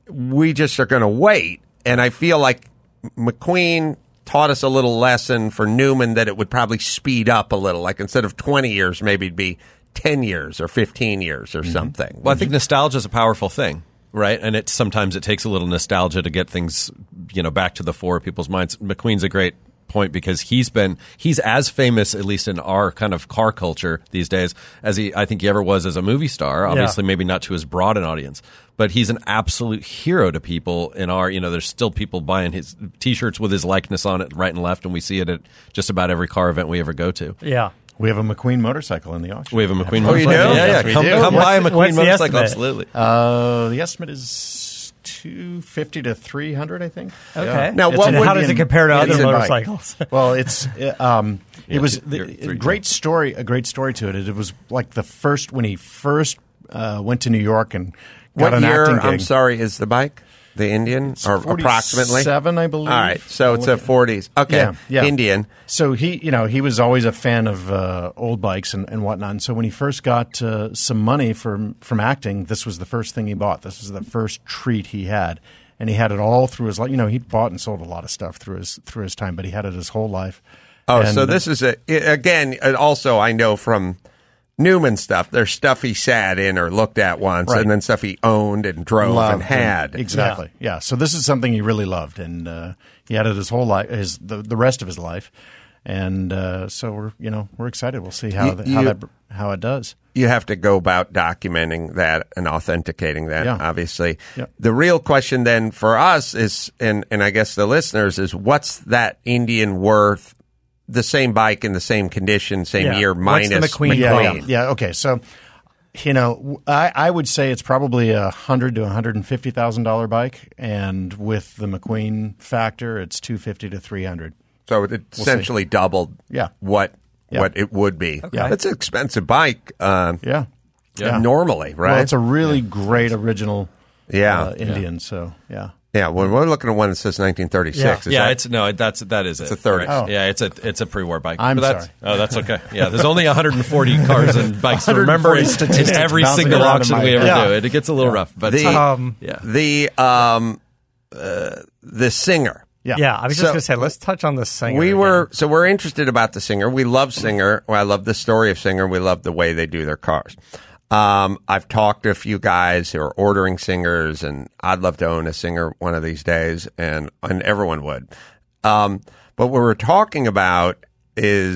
S2: We just are going to wait. And I feel like McQueen taught us a little lesson for Newman that it would probably speed up a little. Like instead of twenty years, maybe it'd be ten years or fifteen years or something.
S5: Well, I think nostalgia is a powerful thing, right? And it sometimes it takes a little nostalgia to get things, you know, back to the fore of people's minds. McQueen's a great point because he's been he's as famous, at least in our kind of car culture these days, as he I think he ever was as a movie star. Obviously, maybe not to as broad an audience, but he's an absolute hero to people in our, you know, there's still people buying his T-shirts with his likeness on it right and left, and we see it at just about every car event we ever go to.
S3: yeah.
S4: We have a McQueen motorcycle in the auction.
S5: We have a McQueen
S2: Oh, you
S5: motorcycle.
S2: do?
S5: Yeah, yeah.
S4: Yes, we
S5: come
S4: do.
S5: come
S3: What's
S5: buy a
S3: the-
S5: McQueen
S3: what's the
S5: motorcycle.
S3: estimate?
S5: Absolutely.
S4: Uh, the estimate is two fifty to three hundred, I think.
S3: Okay.
S4: Yeah.
S2: Now,
S4: It's
S2: what
S4: an
S2: would-
S3: How does it
S4: Indian-
S3: compare to other
S4: Indian bike.
S3: motorcycles?
S4: Well, it's uh, um, it
S5: Yeah,
S4: was
S5: two-
S4: the,
S5: you're three
S4: a great
S5: times.
S4: story. A great story to it. It was like the first when he first uh, went to New York and got
S2: what
S4: an
S2: year,
S4: acting gig.
S2: I'm sorry, is the bike? The Indian? Or approximately?
S4: Seven, I believe.
S2: All right, so it's
S4: I'll
S2: a
S4: look at-
S2: forties. Okay,
S4: Yeah, yeah.
S2: Indian.
S4: So he, you know, he was always a fan of uh, old bikes and, and whatnot. And so when he first got uh, some money from from acting, this was the first thing he bought. This was the first treat he had, and he had it all through his life. You know, he bought and sold a lot of stuff through his through his time, but he had it his whole life.
S2: Oh,
S4: And,
S2: so
S4: uh,
S2: this is a i- again. and Also, I know from Newman stuff. There's stuff he sat in or looked at once,
S4: Right.
S2: and then stuff he owned and drove
S4: loved
S2: and had.
S4: exactly. Yeah. So this is something he really loved, and uh, he had it his whole life, his the, the rest of his life, and uh, so we're you know we're excited. We'll see how
S2: You-
S4: the, how
S2: you-
S4: that how it does.
S2: You have to go about documenting that and authenticating that,
S4: Yeah.
S2: obviously.
S4: Yeah.
S2: The real question then for us is, and, and I guess the listeners, is what's that Indian worth, the same bike in the same condition, same
S3: Yeah.
S2: year,
S3: What's the
S2: minus
S3: McQueen
S4: Yeah,
S3: Queen.
S4: yeah, yeah. Okay, so you know, w- I, I would say it's probably a hundred to one hundred and fifty thousand dollar bike, and with the McQueen factor, it's two fifty to three hundred.
S2: So it essentially doubled
S4: Yeah.
S2: what
S4: Yeah.
S2: what it would be.
S3: Okay.
S2: That's an expensive bike uh,
S4: Yeah, yeah.
S2: normally, right?
S4: Well, it's a really great original,
S2: Yeah.
S4: uh, Indian. So yeah,
S2: yeah, well, we're looking at one that says nineteen thirty-six. Is
S5: yeah,
S2: that-
S5: it's no, that's that is it.
S2: a thirty.
S5: Right.
S4: Oh.
S5: Yeah, it's a it's a pre-war bike.
S4: I'm
S5: But that's,
S4: sorry.
S5: Oh, that's okay. Yeah, there's only one hundred forty cars and bikes to remember in, in
S4: statistics
S5: every
S4: bouncing
S5: single
S4: around in
S5: auction
S4: my
S5: we ever
S4: head.
S5: do. It, it gets a little rough, but
S2: The-
S3: Um,
S5: yeah,
S2: the um, uh, the singer.
S4: yeah,
S3: Yeah, I was just
S2: So-
S3: going to say, let's touch on the singer.
S2: We
S3: again.
S2: were so we're interested about the Singer. We love Singer. Well, I love the story of Singer. We love the way they do their cars. Um, I've talked to a few guys who are ordering Singers, and I'd love to own a Singer one of these days, and and everyone would. Um, but what we're talking about is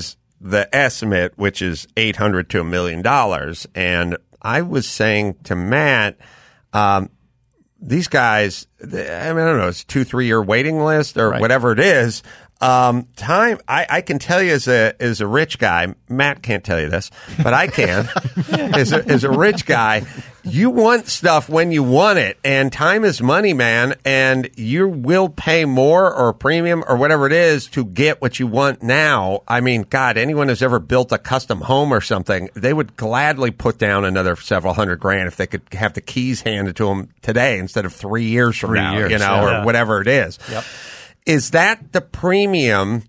S2: the estimate, which is eight hundred to a million dollars. And I was saying to Matt, um, these guys, I mean, I don't know, it's a two, three year waiting list or
S4: Right.
S2: whatever it is. Um, time, I, I can tell you as a, as a rich guy, Matt can't tell you this, but I can, as a, as a rich guy, you want stuff when you want it, and time is money, man, and you will pay more or premium or whatever it is to get what you want now. I mean, God, anyone who's ever built a custom home or something, they would gladly put down another several hundred grand if they could have the keys handed to them today instead of three years from
S4: Three
S2: now,
S4: years,
S2: you know,
S3: yeah.
S2: or whatever it is.
S3: Yep.
S2: Is that the premium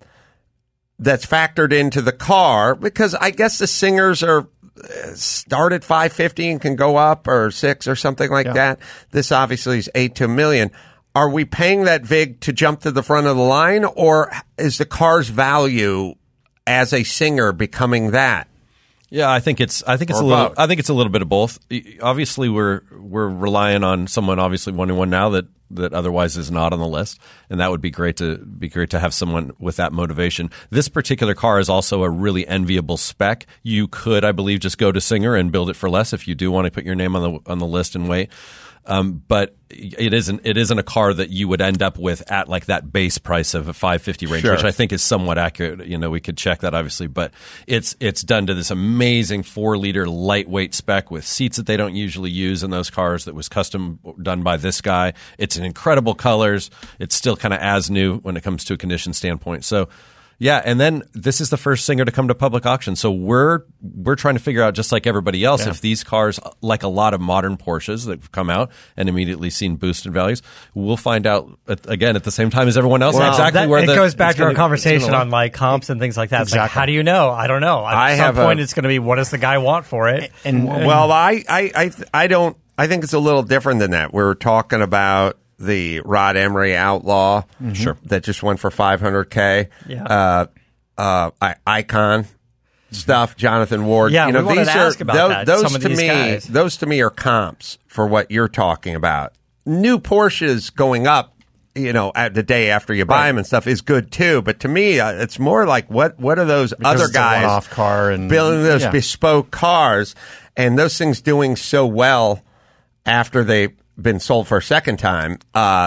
S2: that's factored into the car? Because I guess the Singers are uh, start at five fifty and can go up, or six or something like
S4: Yeah.
S2: that. This obviously is eight to a million. Are we paying that vig to jump to the front of the line, or is the car's value as a Singer becoming that?
S5: Yeah, I think it's. I think it's
S2: Or
S5: a little.
S2: both.
S5: I think it's a little bit of both. E- Obviously, we're we're relying on someone obviously wanting one now that that otherwise is not on the list, and that would be great to be great to have someone with that motivation. This particular car is also a really enviable spec. You could, I believe, just go to Singer and build it for less if you do want to put your name on the on the list and wait. Um, but it isn't it isn't a car that you would end up with at like that base price of a five fifty range,
S2: Sure.
S5: which I think is somewhat accurate. You know, we could check that obviously, but it's it's done to this amazing four liter lightweight spec with seats that they don't usually use in those cars. That was custom done by this guy. It's in incredible colors. It's still kind of as new when it comes to a condition standpoint. So. Yeah, and then this is the first Singer to come to public auction. So we're we're trying to figure out, just like everybody else,
S4: Yeah.
S5: if these cars, like a lot of modern Porsches that have come out and immediately seen boosted values, we'll find out, at, again, at the same time as everyone else,
S3: Well,
S5: exactly
S3: that-
S5: where
S3: it
S5: the,
S3: goes back
S5: it's
S3: to our
S5: gonna-
S3: conversation
S5: it's gonna
S3: on like comps and things like that. It's like,
S4: Exactly.
S3: how do you know? I don't know. At
S2: I
S3: some
S2: have
S3: point,
S2: a-
S3: it's going to be, what does the guy want for it?
S4: And,
S2: Well, I, I, I, I don't. I think it's a little different than that. We were talking about the Rod Emery Outlaw,
S5: Sure.
S2: that just went for five hundred k.
S3: Yeah.
S2: Uh, uh, I, Icon stuff. Jonathan Ward.
S3: Yeah,
S2: you know,
S3: we wanted
S2: these
S3: to
S2: are
S3: ask about
S2: those,
S3: that,
S2: those
S3: some of
S2: to
S3: these
S2: me.
S3: guys.
S2: Those to me are comps for what you're talking about. New Porsches going up, you know, at the day after you buy
S4: Right.
S2: them and stuff is good too. But to me, uh, it's more like what what are those
S4: Because
S2: other
S4: it's a
S2: guys
S4: one-off car and-
S2: building those
S4: yeah.
S2: bespoke cars, and those things doing so well after they've been sold for a second time. Uh,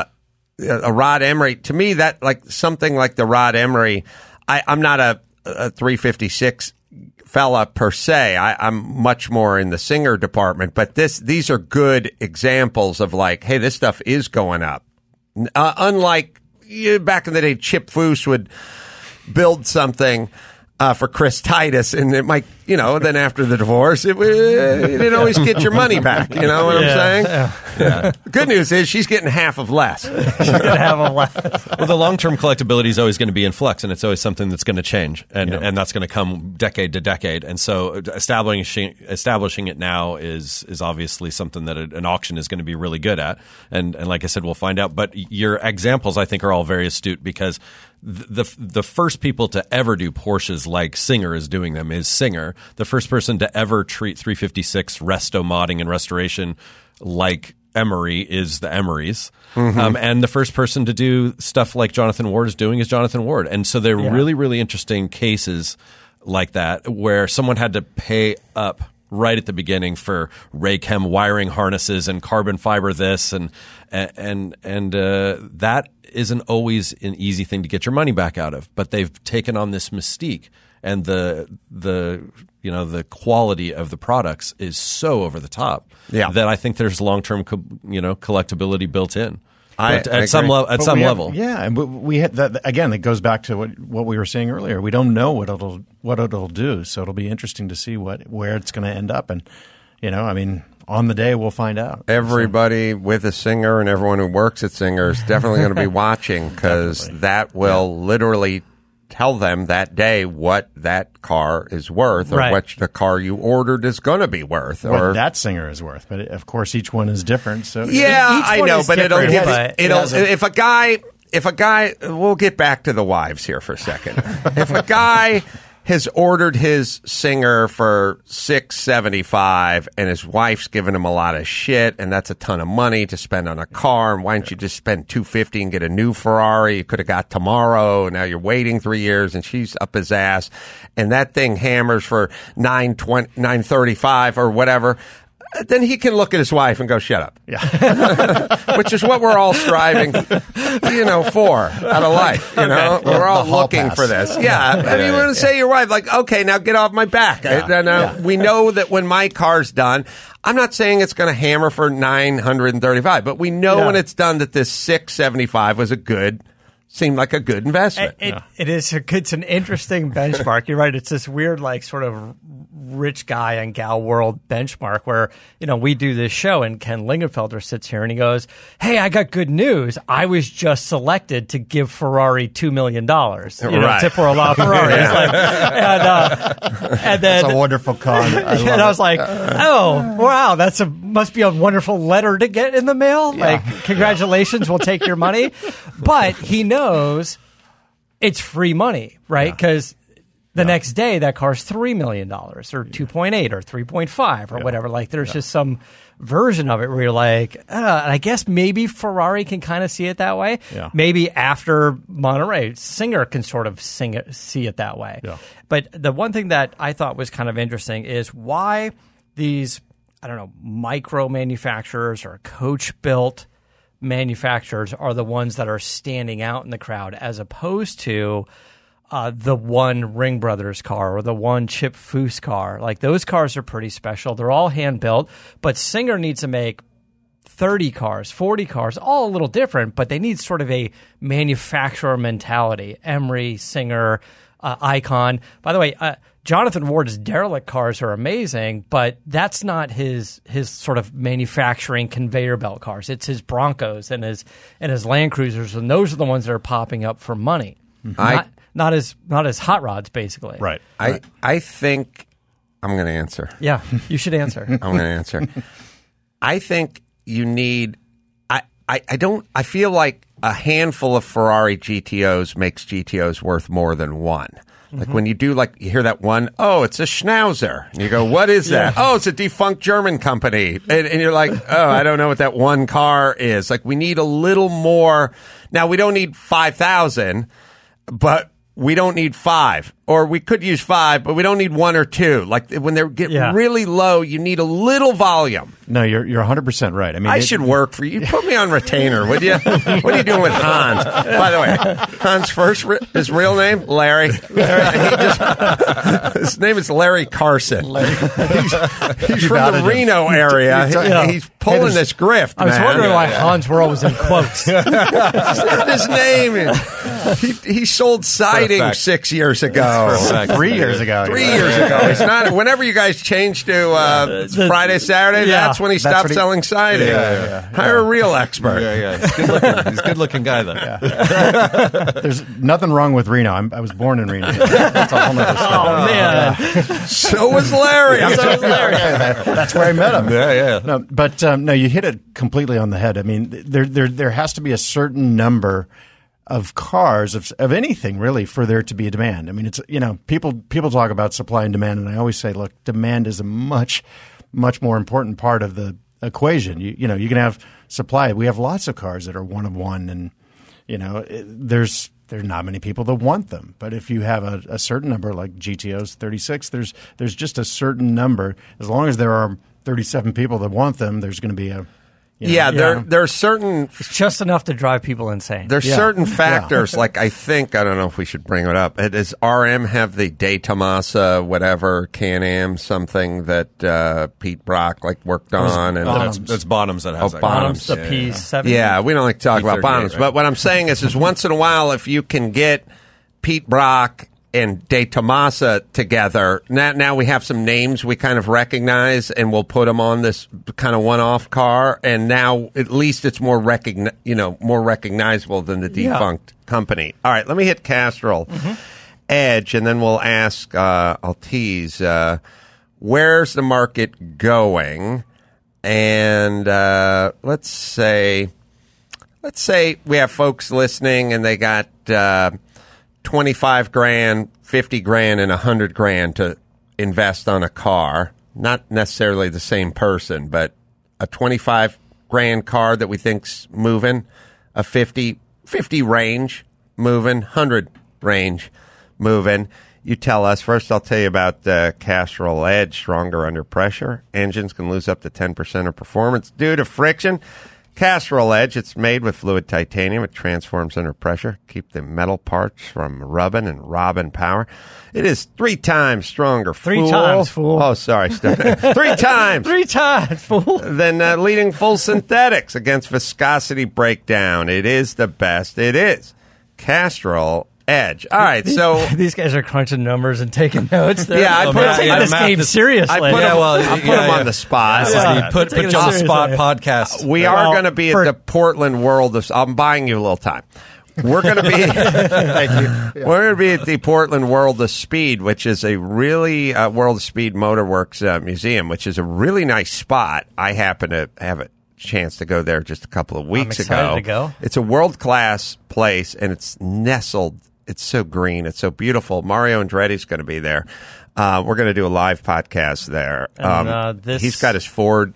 S2: a Rod Emery, to me, that like something like the Rod Emery. I, I'm not a, a three fifty-six fella per se. I, I'm much more in the Singer department, but this these are good examples of like, hey, this stuff is going up. Uh, unlike you, back in the day, Chip Foose would build something uh, for Chris Titus, and it might, you know, then after the divorce, it, it didn't always get your money back. You know what
S3: Yeah,
S2: I'm saying?
S3: yeah.
S2: Yeah. Good news is she's getting half of less.
S3: You're going to have a laugh.
S5: Well, the long-term collectability is always going to be in flux, and it's always something that's going to change, and
S4: Yeah.
S5: and that's going to come decade to decade. And so, establishing establishing it now is is obviously something that a, an auction is going to be really good at. And and like I said, we'll find out. But your examples, I think, are all very astute because the the, the first people to ever do Porsches like Singer is doing them is Singer. The first person to ever treat three fifty-six resto modding and restoration like Emery is the Emerys.
S2: Mm-hmm.
S5: Um, and the first person to do stuff like Jonathan Ward is doing is Jonathan Ward. And so they're
S3: Yeah.
S5: really, really interesting cases like that where someone had to pay up right at the beginning for Raychem wiring harnesses and carbon fiber this and and and uh, that isn't always an easy thing to get your money back out of. But they've taken on this mystique, and the the you know the quality of the products is so over the top
S2: Yeah.
S5: that I think there's long term co- you know collectability built in.
S2: I-
S5: But
S2: I
S5: at some
S2: agree.
S5: level, at
S4: But
S5: some
S4: we have-
S5: level,
S4: yeah, and we, we had that again. It goes back to what what we were saying earlier. We don't know what it'll what it'll do, so it'll be interesting to see what where it's going to end up. And you know, I mean, on the day we'll find out.
S2: Everybody with a Singer and everyone who works at Singer is definitely going to be watching, because that will literally tell them that day what that car is worth, or
S3: Right.
S2: what the car you ordered is going to be worth.
S4: what
S2: Or
S4: that Singer is worth. But of course, each one is different. So
S2: yeah,
S3: Each
S2: I
S3: one
S2: know,
S3: is
S2: but it'll
S3: different,
S2: give
S3: but it
S2: it'll
S4: has a-
S2: if a guy if a guy we'll get back to the wives here for a second. If a guy has ordered his Singer for six seventy-five, and his wife's giving him a lot of shit, and that's a ton of money to spend on a car. And why don't you just spend two fifty and get a new Ferrari? You could have got tomorrow. And now you're waiting three years, and she's up his ass, and that thing hammers for nine twenty, nine thirty-five or whatever. Then he can look at his wife and go, shut up.
S4: Yeah.
S2: Which is what we're all striving, you know, for out of life. You know, we're all
S4: The hall
S2: looking
S4: pass.
S2: for this. Yeah. I mean, you want to say to your wife, like, okay, now get off my back. I, and, uh,
S4: Yeah.
S2: we know that when my car's done, I'm not saying it's going to hammer for nine thirty-five, but we know
S3: Yeah.
S2: when it's done that this six seventy-five was a good, seemed like a good investment.
S3: It, it, it is. A, it's an interesting benchmark. You're right. It's this weird, like, sort of rich guy and gal world benchmark where, you know, we do this show and Ken Lingenfelter sits here and he goes, "Hey, I got good news. I was just selected to give Ferrari two million dollars, you know,
S2: Right.
S3: to, for a lot of Ferrari." It's like, and, uh, and then,
S4: It's a wonderful con. I love
S3: and I was
S4: it.
S3: like, "Oh, wow, that's a must be a wonderful letter to get in the mail. Like, congratulations, we'll take your money." But he knows it's free money, right? Because the next day that car's three million dollars or two point eight or three point five or whatever. Like, there's just some version of it where you're like, uh, and I guess maybe Ferrari can kind of see it that way.
S4: Yeah.
S3: Maybe after Monterey, Singer can sort of sing it, see it that way.
S4: Yeah.
S3: But the one thing that I thought was kind of interesting is why these, I don't know, micro manufacturers or coach built manufacturers are the ones that are standing out in the crowd as opposed to uh, the one Ring Brothers car or the one Chip Foose car. Like, those cars are pretty special. They're all hand built, but Singer needs to make thirty cars, forty cars, all a little different, but they need sort of a manufacturer mentality. Emery, Singer, uh, Icon. By the way, uh, Jonathan Ward's derelict cars are amazing, but that's not his his sort of manufacturing conveyor belt cars. It's his Broncos and his and his Land Cruisers, and those are the ones that are popping up for money.
S2: I-
S3: Not, not as not as hot rods, basically.
S4: Right.
S2: I, I think I'm going to answer.
S3: Yeah, you should answer.
S2: I'm going to answer. I think you need. I, I, I don't. I feel like a handful of Ferrari G T Os makes G T Os worth more than one. Like when you do, like you hear that one, oh, it's a Schnauzer, and you go, what is that? Oh, it's a defunct German company, and, and you're like, oh, I don't know what that one car is. Like, we need a little more. Now, we don't need five thousand, but we don't need five, or we could use five, but we don't need one or two. Like, when they get
S3: Yeah.
S2: really low, you need a little volume.
S4: No, you're you're one hundred percent right. I mean,
S2: I
S4: it-
S2: should work for you. Put me on retainer, would you? What are you doing with Hans? By the way, Hans' first, ri- his real name, Larry. Larry he just, his name is Larry Carson. he's he's from the
S4: outed him.
S2: Reno area. He-
S3: Yeah.
S2: He's pulling
S4: there's-
S2: this grift,
S3: I was
S2: man.
S3: wondering why Hans World was in quotes.
S2: It's not his name. He, he sold siding
S5: fact.
S2: six years ago.
S4: three years ago.
S2: Three years ago. It's not. Whenever you guys change to uh,
S3: The-
S2: Friday, Saturday,
S3: yeah.
S2: that's when he
S4: That's
S2: stopped
S4: when he-
S2: selling siding.
S5: Yeah, yeah,
S2: Hire a real expert.
S5: Yeah, yeah. He's good looking. He's a good looking guy, though.
S4: There's nothing wrong with Reno. I'm, I was born in Reno. That's a whole nother story.
S3: Oh, man.
S2: So was Larry.
S3: So was Larry.
S4: That's where I met him.
S5: Yeah, yeah.
S4: No, but um, no, you hit it completely on the head. I mean, there there there has to be a certain number of cars of of anything really for there to be a demand. I mean, it's you know people people talk about supply and demand, and I always say, look, demand is a much much more important part of the equation. You you know you can have supply. We have lots of cars that are one of one, and you know it, there's. There's not many people that want them, but if you have a, a certain number, like G T Os thirty-six, there's there's just a certain number. As long as there are thirty-seven people that want them, there's going to be a you know,
S2: Yeah, there
S3: Yeah.
S2: there are certain
S3: It's just enough to drive people insane.
S2: there's
S4: Yeah.
S2: certain factors. Like I think I don't know if we should bring it up. It, does R M have the De Tomasa whatever Can-Am something that uh, Pete Brock like worked on and
S5: That's, that's Bottoms that has
S2: Oh,
S5: that.
S3: Bottoms,
S2: Bottoms,
S3: the
S5: Yeah, yeah.
S3: P seven.
S2: yeah, we don't like to talk about
S5: P thirty-eight,
S2: bottoms,
S5: right?
S2: but what I'm saying is, is once in a while, if you can get Pete Brock and De Tomasa together, now, now we have some names we kind of recognize, and we'll put them on this kind of one-off car, and now at least it's more recogni- you know, more recognizable than the
S3: Yeah.
S2: defunct company. All right, let me hit Castrol Edge, and then we'll ask. Uh, I'll tease. Uh, where's the market going? And uh, let's say. Let's say we have folks listening and they got uh, twenty-five grand, fifty grand, and one hundred grand to invest on a car, not necessarily the same person, but a twenty-five grand car that we think's moving, a fifty, fifty range moving, one hundred range moving. You tell us. First, I'll tell you about the Castrol Edge, stronger under pressure. Engines can lose up to ten percent of performance due to friction. Castrol Edge, it's made with fluid titanium. It transforms under pressure, keep the metal parts from rubbing and robbing power. It is three times stronger,
S3: Three
S2: fool.
S3: times, fool.
S2: Oh, sorry. three times.
S3: Three times, fool.
S2: Than uh, leading full synthetics against viscosity breakdown. It is the best. It is Castrol Edge. All right, so
S3: These guys are crunching numbers and taking notes. They're,
S2: Yeah, I
S3: they're
S2: put-
S3: taking
S2: yeah,
S3: this
S5: Matt,
S3: game
S5: this-
S3: seriously.
S2: I put
S5: Yeah,
S2: him,
S5: well,
S2: I put
S5: yeah,
S2: him on
S5: yeah.
S2: the spot.
S3: Yeah.
S5: You put,
S3: Taking
S5: put
S3: it
S5: you on the spot
S3: seriously.
S5: podcast.
S2: We
S3: Well,
S2: are going to be
S3: for-
S2: at the Portland World of. I'm buying you a little time. We're going to be. Thank you. We're going to be at the Portland World of Speed, which is a really uh, World of Speed Motorworks uh, museum, which is a really nice spot. I happen to have a chance to go there just a couple of weeks
S3: excited
S2: ago.
S3: to go.
S2: It's a world class place, and it's nestled. It's so green. It's so beautiful. Mario Andretti's going to be there. Uh, we're going to do a live podcast there.
S3: And, uh, this-
S2: He's got his Ford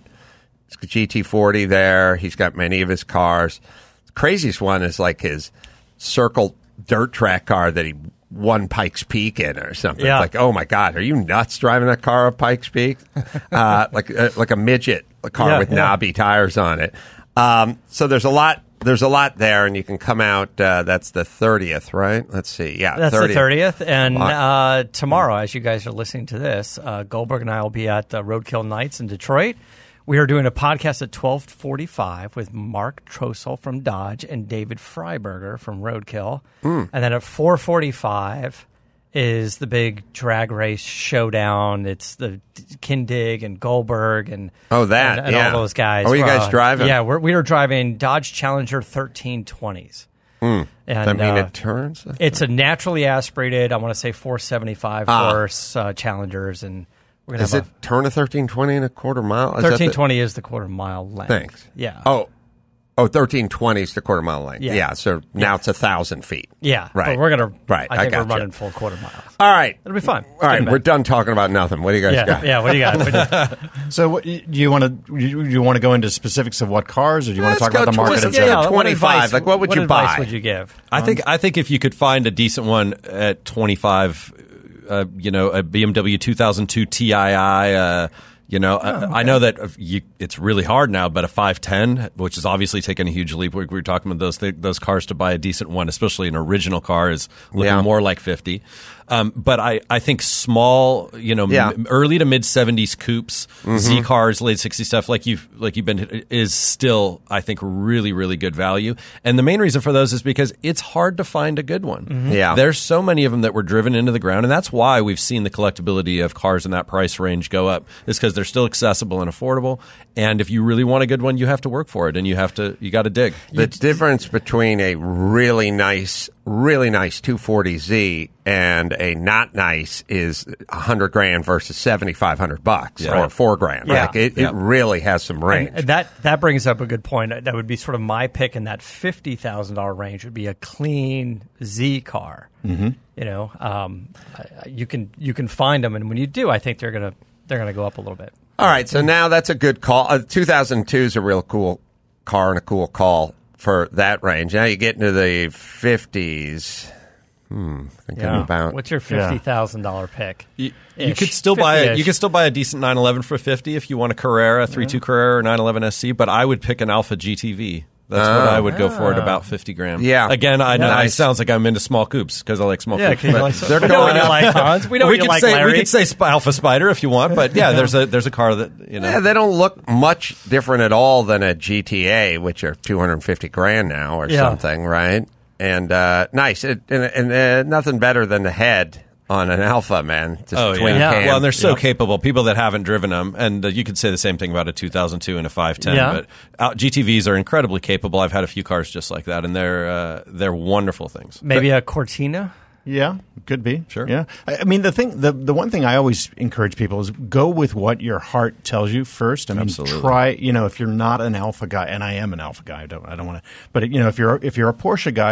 S2: G T forty there. He's got many of his cars. The craziest one is like his circle dirt track car that he won Pikes Peak in or something.
S3: Yeah.
S2: It's like, oh my God, are you nuts driving that car up Pikes Peak? uh, like uh, like a midget a car
S3: Yeah,
S2: with
S3: yeah.
S2: knobby tires on it. Um, so there's a lot. There's a lot there, and you can come out. Uh, that's the thirtieth, right? Let's see. Yeah,
S3: That's
S2: thirtieth.
S3: the thirtieth. And
S2: Lot.
S3: uh, tomorrow, as you guys are listening to this, uh, Goldberg and I will be at uh, Roadkill Nights in Detroit. We are doing a podcast at twelve forty-five with Mark Trossel from Dodge and David Freiberger from Roadkill.
S2: Hmm.
S3: And then at four forty-five is the big drag race showdown. It's the Kindig and Goldberg and
S2: Oh, that,
S3: and, and
S2: yeah.
S3: all those guys.
S2: Oh, you guys
S3: Uh,
S2: driving?
S3: Yeah, we're, we are driving Dodge Challenger thirteen twenties. And,
S2: Does that mean
S3: uh,
S2: it turns?
S3: it's a naturally aspirated, I want to say four seventy-five
S2: Ah.
S3: horse uh, Challengers, and we're going
S2: Is
S3: to
S2: it
S3: have
S2: turn a thirteen twenty in a quarter mile?
S3: a
S2: Is that the-
S3: thirteen twenty is the quarter mile length.
S2: Thanks.
S3: Yeah.
S2: Oh, oh, thirteen twenty is the quarter mile length.
S3: Yeah.
S2: Yeah. So now it's a thousand feet.
S3: Yeah.
S2: Right.
S3: But we're going to,
S2: Right,
S3: I
S2: I
S3: think we're
S2: gotcha.
S3: running full quarter miles.
S2: All right.
S3: It'll be fun.
S2: All right. We're done talking about nothing. What do you guys
S3: Yeah.
S2: got?
S3: Yeah. What do you got? What do you-
S4: So, what, do you want to you, you want to go into specifics of what cars, or do you want to
S2: Let's
S4: talk about
S2: go
S4: the market
S2: just-
S4: itself?
S2: yeah,
S3: what
S2: twenty-five.
S3: advice-
S2: Like, what would you
S3: advice
S2: buy?
S3: would you give?
S5: I think I think if you could find a decent one at twenty-five, uh, you know, a B M W two thousand two T I I, uh, you know, I, I know that if you, it's really hard now, but a five ten, which is obviously taking a huge leap. We we were talking about those th- those cars to buy a decent one, especially an original car, is looking
S2: Yeah.
S5: more like fifty. Um, but I, I think small, you know,
S2: Yeah.
S5: m- early to mid seventies coupes, Z cars, late sixties stuff like you've like you've been is still I think really really good value. And the main reason for those is because it's hard to find a good one.
S2: Yeah.
S5: There's so many of them that were driven into the ground, and that's why we've seen the collectability of cars in that price range go up. Is because they're still accessible and affordable. And if you really want a good one, you have to work for it, and you have to you got to dig.
S2: The difference between a really nice, really nice two forty Z and a not nice is a hundred grand versus seventy five hundred bucks
S5: Yeah.
S2: or four grand.
S3: Yeah.
S2: Like it,
S5: Yeah.
S2: it really has some range.
S3: And that that brings up a good point. That would be sort of my pick in that fifty thousand dollar range. Would be a clean Z car. Mm-hmm. You know, um, I- you can you can find them, and when you do, I think they're gonna they're gonna go up a little bit.
S2: All right, so now that's a good call. Uh, two thousand two is a real cool car and a cool call for that range. Now you get into the fifties. Hmm, thinking about
S3: What's your fifty thousand dollar pick?
S5: You, you
S3: Ish.
S5: could still buy a,
S3: fifty-ish.
S5: you could still buy a decent nine eleven for fifty if you want a Carrera, three two Carrera or nine eleven S C. But I would pick an Alpha G T V. That's what I would go for at about fifty grand.
S2: Yeah.
S5: Again, I know
S2: Nice.
S5: it sounds like I'm into small coupes because I like small
S3: Yeah,
S5: coupes.
S3: 'cause you
S5: but
S3: like,
S2: they're
S3: we know
S2: going
S3: you
S2: up.
S3: like Hans. We know
S5: we
S3: you
S5: could
S3: like
S5: say
S3: Larry.
S5: we could say Sp- Alpha Spider if you want, but yeah, there's a there's a car that you know.
S2: Yeah, they don't look much different at all than a G T A, which are two hundred fifty grand now or
S3: Yeah.
S2: something, right? And uh, nice, it, and, and uh, nothing better than the head on an Alpha, man. Just
S5: Oh
S2: twin
S5: yeah.
S2: cam.
S5: Well, and they're so
S3: Yeah.
S5: capable. People that haven't driven them, and uh, you could say the same thing about a two thousand two and a five ten.
S3: Yeah.
S5: But uh, G T Vs are incredibly capable. I've had a few cars just like that, and they're uh, they're wonderful things.
S3: Maybe a Cortina.
S4: Yeah, could be.
S5: Sure.
S4: Yeah. I, I mean, the thing, the the one thing I always encourage people is go with what your heart tells you first. I mean,
S5: Absolutely.
S4: try. You know, if you're not an Alpha guy, and I am an Alpha guy, I don't. I don't want to. But you know, if you're if you're a Porsche guy,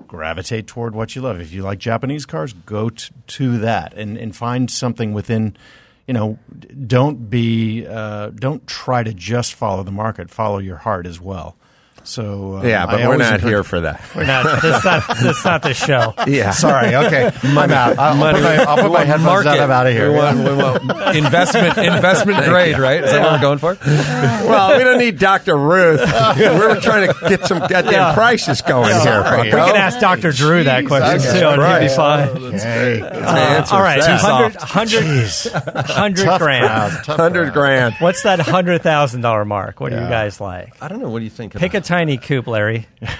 S4: gravitate toward what you love. If you like Japanese cars, go t- to that and, and find something within. You know, don't be uh, don't try to just follow the market. Follow your heart as well. So uh,
S2: yeah, but
S4: I
S2: we're not
S4: encourage-
S2: here for that.
S3: We're not. That's not. That's not the show.
S2: Yeah.
S4: Sorry. Okay, I'm out. I'll, I'll put my, I'll put my headphones down. I'm out of here.
S5: We want, we want investment investment grade, right? Is that what we're going for?
S2: Well, we don't need Doctor Ruth. We're trying to get some goddamn
S3: Yeah.
S2: prices going here.
S4: Sorry.
S3: We
S2: Bucko.
S3: can ask Doctor Drew that
S4: Jeez,
S3: question
S4: Jesus
S3: too, and he'd be
S2: Christ.
S3: fine.
S4: Hey,
S3: Uh, all right,
S2: that.
S3: hundred, hundred, hundred
S4: tough
S3: grand.
S4: crowd, tough
S2: Hundred
S4: crowd.
S2: grand.
S3: What's that hundred thousand dollar mark? What do you
S4: Yeah.
S3: guys like?
S5: I don't know. What do you think?
S3: Pick a tiny coupe, Larry.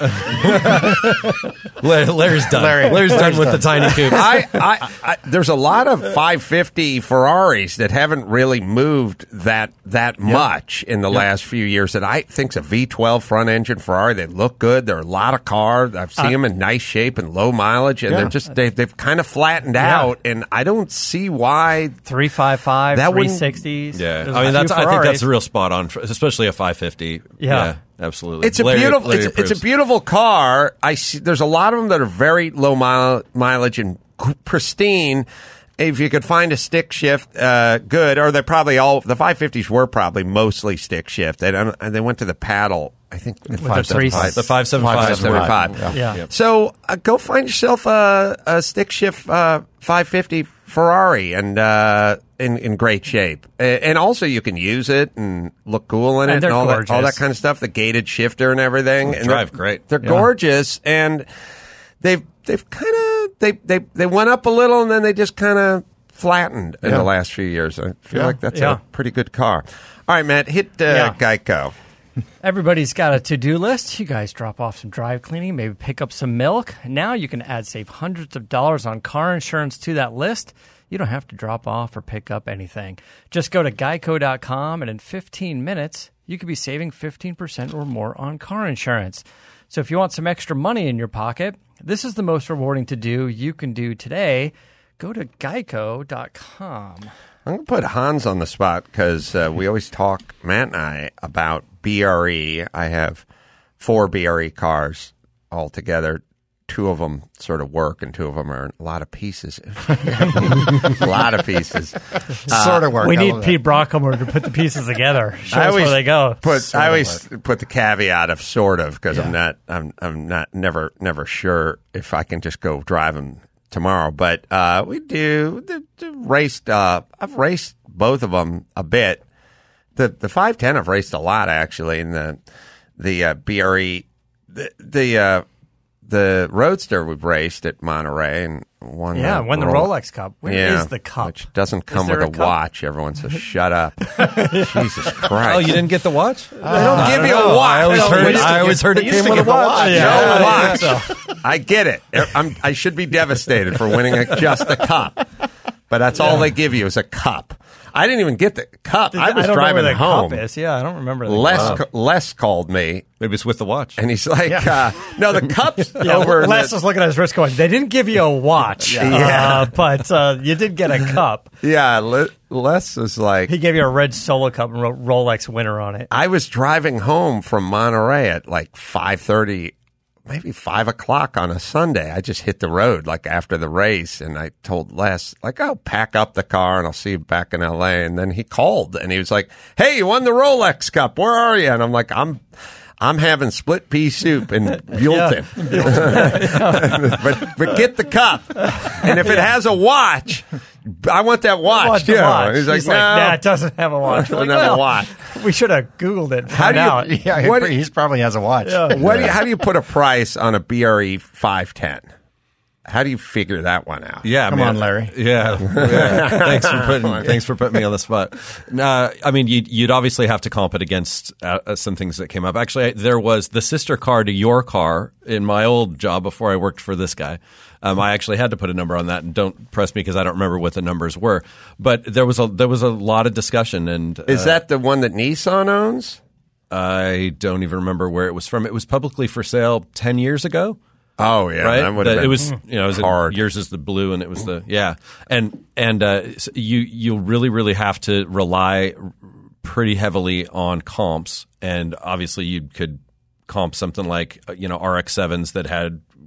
S5: Larry, Larry's done.
S4: Larry.
S5: Larry's done with the tiny coupe.
S2: I, I, I, there's a lot of five fifty Ferraris that haven't really moved that that much in the last few years. That I think's a V twelve front engine Ferrari. They look good. They're a lot of cars. I've seen them in nice shape and low mileage, and
S4: Yeah.
S2: they're just they, they've kind of flattened
S3: Yeah.
S2: out. And I don't see why.
S3: Three five five,
S2: That
S3: three
S2: wouldn't-
S3: sixties.
S5: Yeah, I mean that's. I think that's a real spot on, for- especially a five fifty.
S3: Yeah.
S5: absolutely.
S2: It's a
S5: Larry-
S2: beautiful.
S5: Larry
S2: It's, it's a
S5: approves.
S2: beautiful car. I see. There's a lot of them that are very low mile, mileage and pristine. If you could find a stick shift, uh, good. Or they're probably all the five fifties were probably mostly stick shift. They don't, and they went to the paddle. I think the
S3: the three-
S5: The five seven
S2: five
S5: five.
S2: seventy five.
S3: Yeah. Yeah.
S2: So uh, go find yourself a, a stick shift uh, five fifty Ferrari and uh, in in great shape. A- And also you can use it and look cool in
S3: And
S2: it
S3: they're
S2: and all that all
S3: gorgeous.
S2: that kind of stuff. The gated shifter and everything. And
S5: drive
S2: they're-
S5: great.
S2: They're
S3: Yeah.
S2: gorgeous and they've they've kind of they, they they went up a little and then they just kind of flattened in
S4: Yeah.
S2: the last few years. I feel
S4: Yeah.
S2: like that's
S3: Yeah.
S2: a pretty good car. All right, Matt, hit uh,
S3: Yeah.
S2: Geico.
S3: Everybody's got a to-do list. You guys drop off some drive cleaning, maybe pick up some milk. Now you can add save hundreds of dollars on car insurance to that list. You don't have to drop off or pick up anything. Just go to geico dot com and in fifteen minutes, you could be saving fifteen percent or more on car insurance. So if you want some extra money in your pocket, this is the most rewarding to do you can do today. Go to geico dot com.
S2: I'm going to put Hans on the spot because uh, we always talk, Matt and I, about B R E. I have four B R E cars all together. Two of them sort of work, and two of them are a lot of pieces. a lot of pieces.
S4: sort of work.
S3: We
S4: I
S3: need
S4: love
S3: Pete Brockham to put the pieces together. Show
S2: I
S3: us
S2: always
S3: where they go.
S2: Put,
S4: Sort
S2: I
S4: of
S2: always put the caveat of sort of because I'm
S4: Yeah.
S2: not. I'm. I'm not. Never. Never sure if I can just go drive them tomorrow. But uh, we do the, the raced. Uh, I've raced both of them a bit. The the five ten I've raced a lot actually, and the the uh, B R E the the uh, the Roadster we've raced at Monterey and won.
S3: Yeah,
S2: the
S3: won the
S2: Roll-
S3: Rolex Cup. Where is
S2: yeah,
S3: the cup?
S2: which doesn't come
S3: there
S2: with
S3: a
S2: a,
S3: cup?
S2: watch. Everyone says, "Shut up." Jesus Christ!
S5: Oh, you didn't get the watch?
S2: They don't give you a
S5: know.
S2: watch.
S5: I always
S2: They don't
S5: heard.
S2: used to
S5: I
S2: give-
S5: always heard it
S4: they used
S5: came
S4: to
S5: with a
S4: give a
S5: watch.
S4: watch.
S2: No
S3: Yeah,
S2: watch. I get it. I'm, I should be devastated for winning a, just a cup, but that's all they give you is a cup. I didn't even get the cup. I was
S3: don't
S2: driving
S3: know where the
S2: home.
S3: Cup is. Yeah, I don't remember. The
S2: Les
S3: cup.
S2: ca- Les called me
S5: Maybe it's with the watch.
S2: and he's like, uh, "No, the cup's
S3: Yeah,
S2: over."
S3: Les
S2: the-
S3: is looking at his wrist going, they didn't give you a watch,
S2: Yeah.
S3: uh, but uh, you did get a cup.
S2: yeah, Le- Les was like,
S3: He gave you a red Solo Cup and wrote Rolex winner on it.
S2: I was driving home from Monterey at like five thirty, maybe five o'clock on a Sunday. I just hit the road like after the race, and I told Les, like, "I'll pack up the car and I'll see you back in L A." And then he called and he was like, "Hey, you won the Rolex Cup. Where are you?" And I'm like, "I'm." I'm having split pea soup in Buellton. but but get the cup. And if it has a watch, I want that watch,
S3: Watch
S2: too.
S3: the watch.
S2: He's like,
S3: He's
S2: no.
S3: like, nah, it doesn't have a watch.
S2: It doesn't
S3: Like,
S2: have a
S3: well,
S2: watch.
S3: We should have Googled it and
S2: How
S3: found
S2: do you-
S3: out.
S4: Yeah,
S2: What-
S4: he probably has a watch.
S2: What do you, how do you put a price on a B R E five ten? How do you figure that one out?
S5: Yeah,
S4: Come
S5: man.
S4: on, Larry.
S5: Yeah, yeah. thanks for putting thanks for putting me on the spot. Uh, I mean, you'd, you'd obviously have to comp it against uh, some things that came up. Actually, there was the sister car to your car in my old job before I worked for this guy. Um, I actually had to put a number on that, and don't press me because I don't remember what the numbers were. But there was a there was a lot of discussion, and uh,
S2: Is that the one that Nissan owns?
S5: I don't even remember where it was from. It was publicly for sale ten years ago.
S2: Oh, yeah.
S5: Right,
S2: That would have
S5: The-
S2: been
S5: it was you know it was
S2: hard.
S5: yours is the blue and it was the yeah and and uh, so you you really really have to rely pretty heavily on comps, and obviously you could comp something like uh, you know R X sevens that had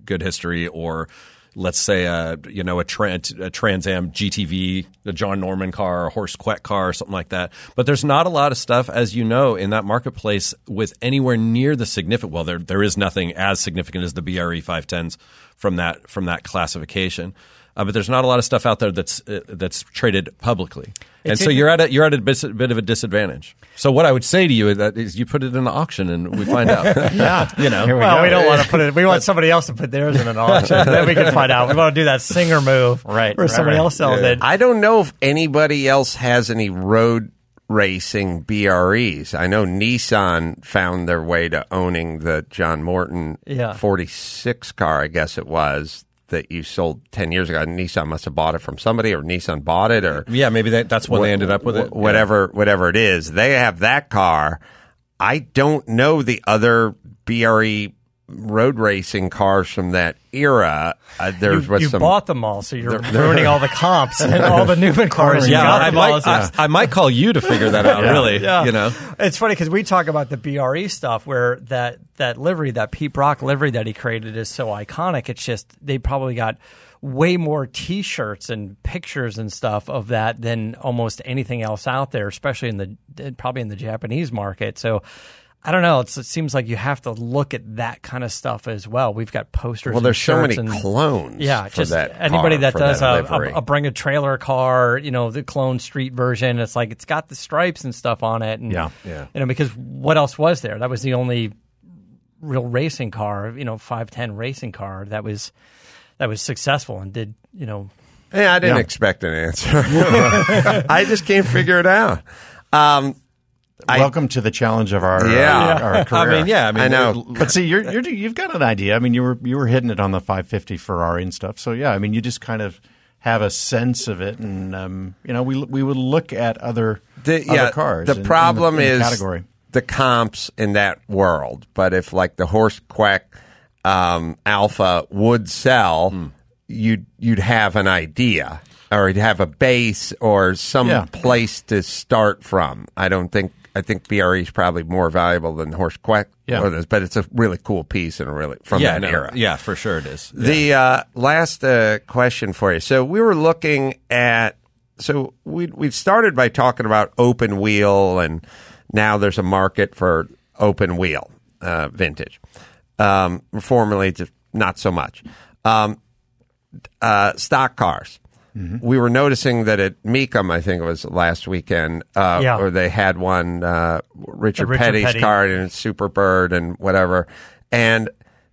S5: good history, or let's say a you know a, Trans, a Trans Am G T V, a John Norman car, a Horst Queck car, or something like that. But there's not a lot of stuff, as you know, in that marketplace with anywhere near the significant. Well, there there is nothing as significant as the B R E five tens from that from that classification. Uh, but there's not a lot of stuff out there that's uh, that's traded publicly, and
S3: It's
S5: so
S3: in-
S5: you're at a, you're at a bit, bit of a disadvantage. So what I would say to you is that is you put it in the auction and we find out.
S4: Yeah,
S5: you know.
S4: Here we
S3: Well,
S4: go.
S3: we don't want to put it. We want somebody else to put theirs in an auction. Then we can find out. We want to do that Singer move,
S4: Right,
S3: Where
S4: right,
S3: somebody
S4: right.
S3: else sells
S5: Yeah.
S3: it.
S2: I don't know if anybody else has any road racing B R Es. I know Nissan found their way to owning the John Morton
S3: Yeah.
S2: forty-six car, I guess it was, that you sold ten years ago. Nissan must have bought it from somebody, or Nissan bought it, or
S5: Yeah, maybe that, that's when they ended up with it.
S2: wh- whatever whatever it is. They have that car. I don't know the other B R E road racing cars from that era. Uh,
S3: You,
S2: there's was
S3: you
S2: some
S3: bought them all, so you're ruining all the comps and all the Newman cars. you
S5: Yeah,
S3: got
S5: I
S3: them
S5: might,
S3: all.
S5: I, I might call you to figure that out. Really,
S3: Yeah.
S5: you know.
S3: It's funny because we talk about the B R E stuff where that, that livery, that Pete Brock livery that he created is so iconic. It's just they probably got way more T-shirts and pictures and stuff of that than almost anything else out there, especially in the probably in the Japanese market. So I don't know. It's, it seems like you have to look at that kind of stuff as well. We've got posters.
S2: well,
S3: and
S2: there's so many
S3: shirts and,
S2: clones.
S3: Yeah,
S2: for
S3: just
S2: that
S3: anybody
S2: car,
S3: that
S2: for
S3: does
S2: that
S3: a,
S2: livery.
S3: a, a bring a trailer car, you know, the clone street version. It's like it's got the stripes and stuff on it. And,
S4: Yeah.
S5: Yeah.
S3: You know, because what else was there? That was the only real racing car, you know, five ten racing car that was that was successful and did, you know.
S2: Yeah, I didn't
S4: Yeah.
S2: expect an answer. I just can't figure it out. Um, I-
S4: Welcome to the challenge of our
S2: Yeah.
S4: uh, our career.
S5: I mean, yeah, I mean,
S2: I know.
S4: But see, you're, you're you've got an idea. I mean, you were you were hitting it on the five fifty Ferrari and stuff. So yeah, I mean, you just kind of have a sense of it, and um, you know, we we would look at other
S2: the,
S4: other
S2: yeah,
S4: cars.
S2: The
S4: in- in
S2: problem
S4: in the
S2: is
S4: category.
S2: the comps in that world. But if like the Horst Queck um, Alpha would sell,
S4: Hmm.
S2: you'd you'd have an idea, or you'd have a base or some
S4: Yeah.
S2: place to start from. I don't think. I think B R E is probably more valuable than Horst Queck,
S4: Yeah.
S2: or this, but it's a really cool piece and a really from
S5: yeah,
S2: that
S5: no,
S2: era.
S5: yeah, for sure it is.
S2: The uh, last uh, question for you. So we were looking at. So we we started by talking about open wheel, and now there's a market for open wheel uh, vintage. Um, formerly, just not so much. Um, uh, stock cars. We were noticing that at Mecum, I think it was last weekend, uh,
S3: Yeah.
S2: where they had one uh, Richard,
S3: Richard
S2: Petty's
S3: Petty.
S2: car and Superbird and whatever, and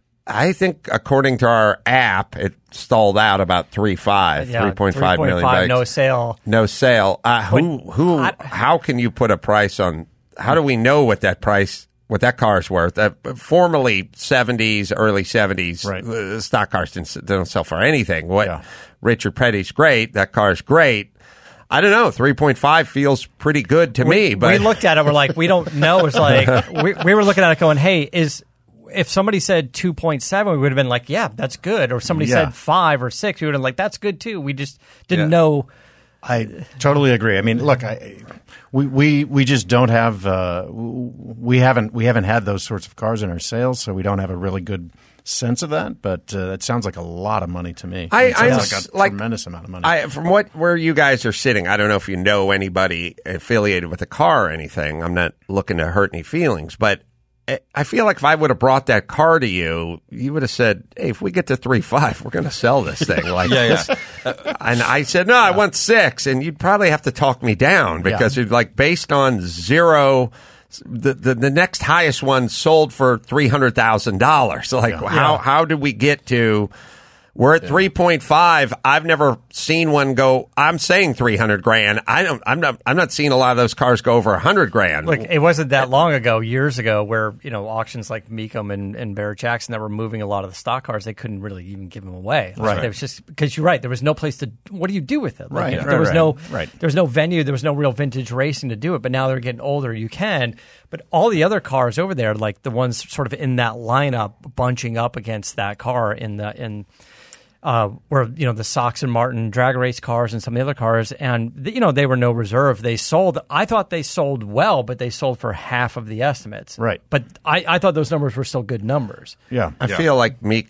S2: I think according to our app, it stalled out about three five,
S3: Yeah,
S2: three point five million bucks.
S3: no sale.
S2: No sale. Uh, who who?
S3: I-
S2: how can you put a price on? How do we know what that price? What that car's worth? Uh, formerly seventies, early seventies,
S4: Right.
S2: uh, stock cars didn't, s- don't sell for anything. What
S4: Yeah.
S2: Richard Petty's great. That car's great. I don't know. Three point five feels pretty good to me. But
S3: we looked at it. We're like, we don't know. It's like we, we were looking at it, going, "Hey, is if somebody said two point seven, we would have been like, yeah, that's good." Or if somebody
S4: Yeah.
S3: said five or six, we would have been like, that's good too. We just didn't
S5: Yeah.
S3: know.
S4: I totally agree. I mean, look, I, we, we we just don't have uh, we haven't we haven't had those sorts of cars in our sales, so we don't have a really good sense of that. But uh, it sounds like a lot of money to me.
S2: I-
S4: it sounds
S2: I
S4: like
S2: just-
S4: a
S2: like-
S4: tremendous amount of money.
S2: I, from what where you guys are sitting, I don't know if you know anybody affiliated with a car or anything. I'm not looking to hurt any feelings, but I- I feel like if I would have brought that car to you, you would have said, "Hey, if we get to three five, we're going to sell this thing." Like
S5: Yeah,
S2: this. And I said, "No, I want six," and you'd probably have to talk me down because you'd like based on zero. The, the the next highest one sold for three hundred thousand dollars. So like, how
S3: Yeah.
S2: how did we get to? We're at three point five. I've never seen one go. I'm saying three hundred grand. I don't. I'm not. I'm not seeing a lot of those cars go over a hundred grand.
S3: Like it wasn't that long ago, years ago, where you know auctions like Mecum and, and Barrett Jackson that were moving a lot of the stock cars, they couldn't really even give them away. Like,
S4: Right.
S3: There was just because you're right. There was no place to. What do you do with it? Like,
S4: Right,
S3: you know,
S4: right,
S3: there was
S4: right,
S3: no.
S4: right.
S3: There was no venue. There was no real vintage racing to do it. But now they're getting older. You can. But all the other cars over there, like the ones sort of in that lineup, bunching up against that car in the in. Uh, were you know the Sox and Martin drag race cars and some of the other cars, and the, you know they were no reserve. They sold. I thought they sold well, but they sold for half of the estimates.
S4: Right.
S3: But I, I thought those numbers were still good numbers.
S4: yeah,
S2: I feel like Mecum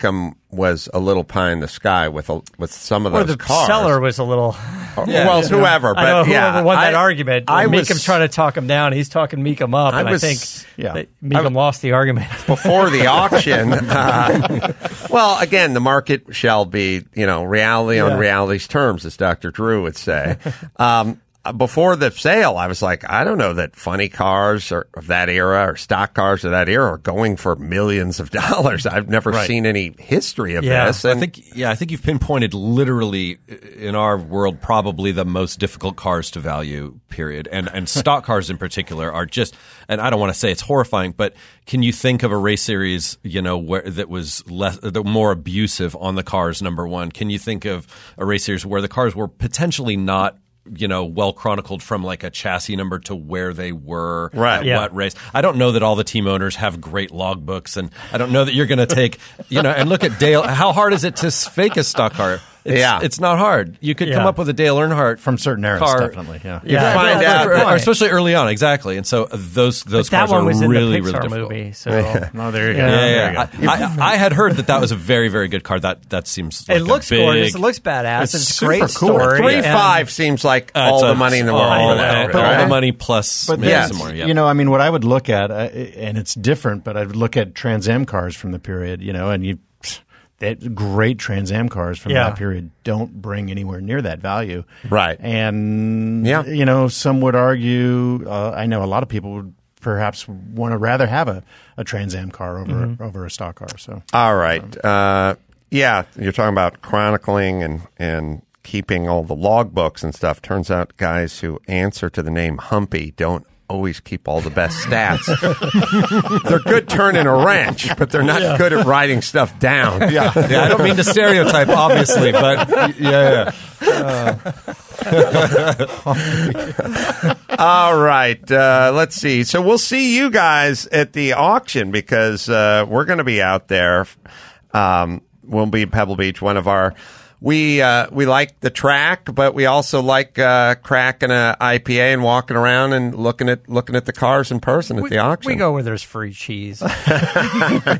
S2: was a little pie in the sky with a, with some of
S3: Or
S2: those
S3: the
S2: cars.
S3: seller was a little.
S2: Yeah, well, whoever. But
S3: I know whoever
S2: yeah,
S3: won that
S2: I,
S3: argument.
S2: I was
S3: Meekum's trying to talk him down. He's talking Meekum up,
S2: I
S3: and
S2: was-
S3: I think
S4: yeah.
S3: that Meekum lost the argument.
S2: before the auction. Uh, well, again, the market shall be, you know, reality on
S3: Yeah.
S2: reality's terms, as Doctor Drew would say. Um, before the sale, I was like, I don't know that funny cars or, of that era or stock cars of that era are going for millions of dollars. I've never
S4: Right.
S2: seen any history of
S3: Yeah.
S2: this.
S5: I
S2: And
S5: think, yeah, I think you've pinpointed literally in our world probably the most difficult cars to value. Period, and and stock cars in particular are just, and I don't want to say it's horrifying, but can you think of a race series, you know, where that was less, the more abusive on the cars? Number one, can you think of a race series where the cars were potentially not, you know, well chronicled from like a chassis number to where they were
S2: Right.
S5: at
S3: Yeah.
S5: what race? I don't know that all the team owners have great logbooks, and I don't know that you're going to take, you know, and look at Dale. How hard is it to s- fake a stock car? It's,
S2: Yeah.
S5: it's not hard. You could come
S3: Yeah.
S5: up with a Dale Earnhart
S4: From certain eras,
S5: car.
S4: definitely. Yeah.
S2: you
S3: Yeah.
S2: find
S3: Yeah,
S2: out.
S3: that's
S5: Or
S3: right.
S5: especially early on, exactly. And so those those
S3: But that
S5: cars
S3: one
S5: are
S3: was in
S5: really,
S3: the
S5: really
S3: Pixar
S5: difficult.
S3: movie, so
S4: No, there you
S3: Yeah.
S4: go.
S5: Yeah,
S4: There
S5: yeah.
S4: you go.
S5: I, I, I had heard that that was a very, very good car. That that seems like
S3: it looks
S5: a big,
S3: gorgeous. It looks badass. It's,
S4: It's
S3: a great
S4: super cool.
S3: story.
S2: Three
S3: and-
S2: five seems like
S5: Uh,
S2: all
S5: it's
S2: the
S5: a-
S2: money in the
S5: all
S2: world.
S5: the-
S2: for that,
S5: all
S2: right?
S5: the money plus
S4: But
S5: maybe
S2: yes,
S5: some more. Yeah.
S4: You know, I mean, what I would look at, uh, and it's different, but I would look at Trans Am cars from the period, you know, and you, that great Trans Am cars from
S3: Yeah.
S4: that period don't bring anywhere near that value.
S2: Right.
S4: And,
S2: Yeah.
S4: you know, some would argue, uh, I know a lot of people would perhaps want to rather have a, a Trans Am car over,
S3: Mm-hmm.
S4: over a stock car. So,
S2: All right. Uh, yeah, you're talking about chronicling and, and keeping all the logbooks and stuff. Turns out guys who answer to the name Humpy don't always keep all the best stats. They're good turning a wrench, but they're not good at writing stuff down.
S5: yeah, I don't mean to stereotype, obviously, but yeah, yeah.
S2: All right. Uh, let's see. So we'll see you guys at the auction because uh, we're going to be out there. Um, we'll be at Pebble Beach. One of our we uh, we like the track, but we also like uh, cracking a I P A and walking around and looking at looking at the cars in person at
S3: We,
S2: the auction.
S3: we go where there's free cheese.
S5: Okay,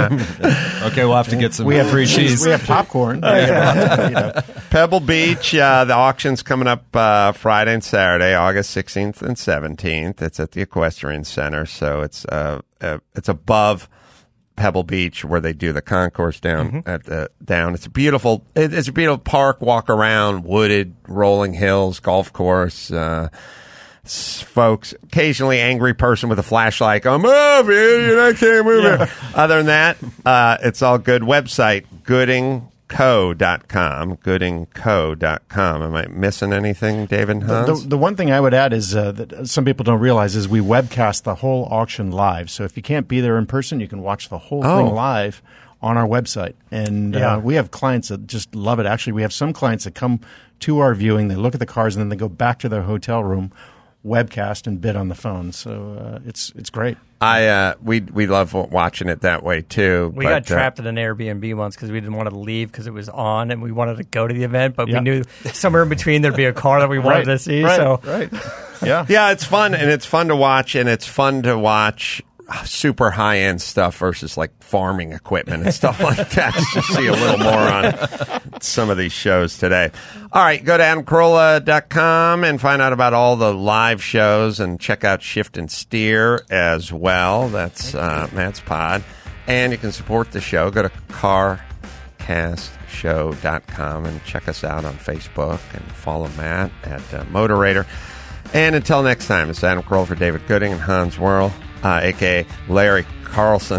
S5: we'll have to get some
S4: we have
S5: free cheese.
S4: We have popcorn. Yeah, you know.
S2: Pebble Beach. Uh, the auction's coming up uh, Friday and Saturday, August sixteenth and seventeenth. It's at the Equestrian Center, so it's uh, uh, it's above Pebble Beach where they do the concourse down
S3: Mm-hmm.
S2: at the down. It's a beautiful. It, it's a beautiful park. Walk around, wooded, rolling hills, golf course. Uh, s- folks, occasionally angry person with a flashlight. Go move, you I can't move it. Other than that, uh, it's all good. Website gooding co dot com. gooding co dot com. Am I missing anything, David Hans?
S4: The, the one thing I would add is uh, that some people don't realize is we webcast the whole auction live. So if you can't be there in person, you can watch the whole
S2: Oh.
S4: thing live on our website. And
S3: Yeah.
S4: uh, we have clients that just love it. Actually, we have some clients that come to our viewing, they look at the cars, and then they go back to their hotel room, webcast, and bid on the phone. So uh, it's it's great.
S2: I uh, we we love watching it that way too.
S3: We
S2: but,
S3: got
S2: uh,
S3: trapped at an Airbnb once because we didn't want to leave because it was on, and we wanted to go to the event, but
S4: Yeah.
S3: we knew somewhere in between there'd be a car that we wanted to see.
S4: right,
S3: So
S4: right. Yeah.
S2: Yeah, it's fun, and it's fun to watch, and it's fun to watch super high end stuff versus like farming equipment and stuff like that. Just see a little more on some of these shows today. All right, go to adam carolla dot com and find out about all the live shows and check out Shift and Steer as well. That's uh, Matt's pod. And you can support the show. Go to car cast show dot com and check us out on Facebook and follow Matt at uh, Motorator. And until next time, it's Adam Carolla for David Gooding and Hans Worrell, uh, a k a. Larry Carlson,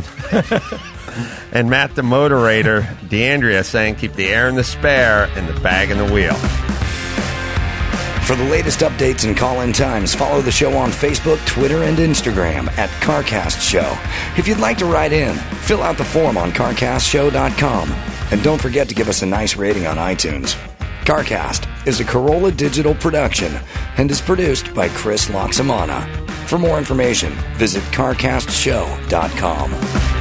S2: and Matt the Motorator, DeAndrea saying keep the air in the spare and the bag in the wheel.
S1: For the latest updates and call-in times, follow the show on Facebook, Twitter, and Instagram at CarCast Show. If you'd like to write in, fill out the form on car cast show dot com. And don't forget to give us a nice rating on iTunes. CarCast is a Corolla digital production and is produced by Chris Loxamana. For more information, visit car cast show dot com.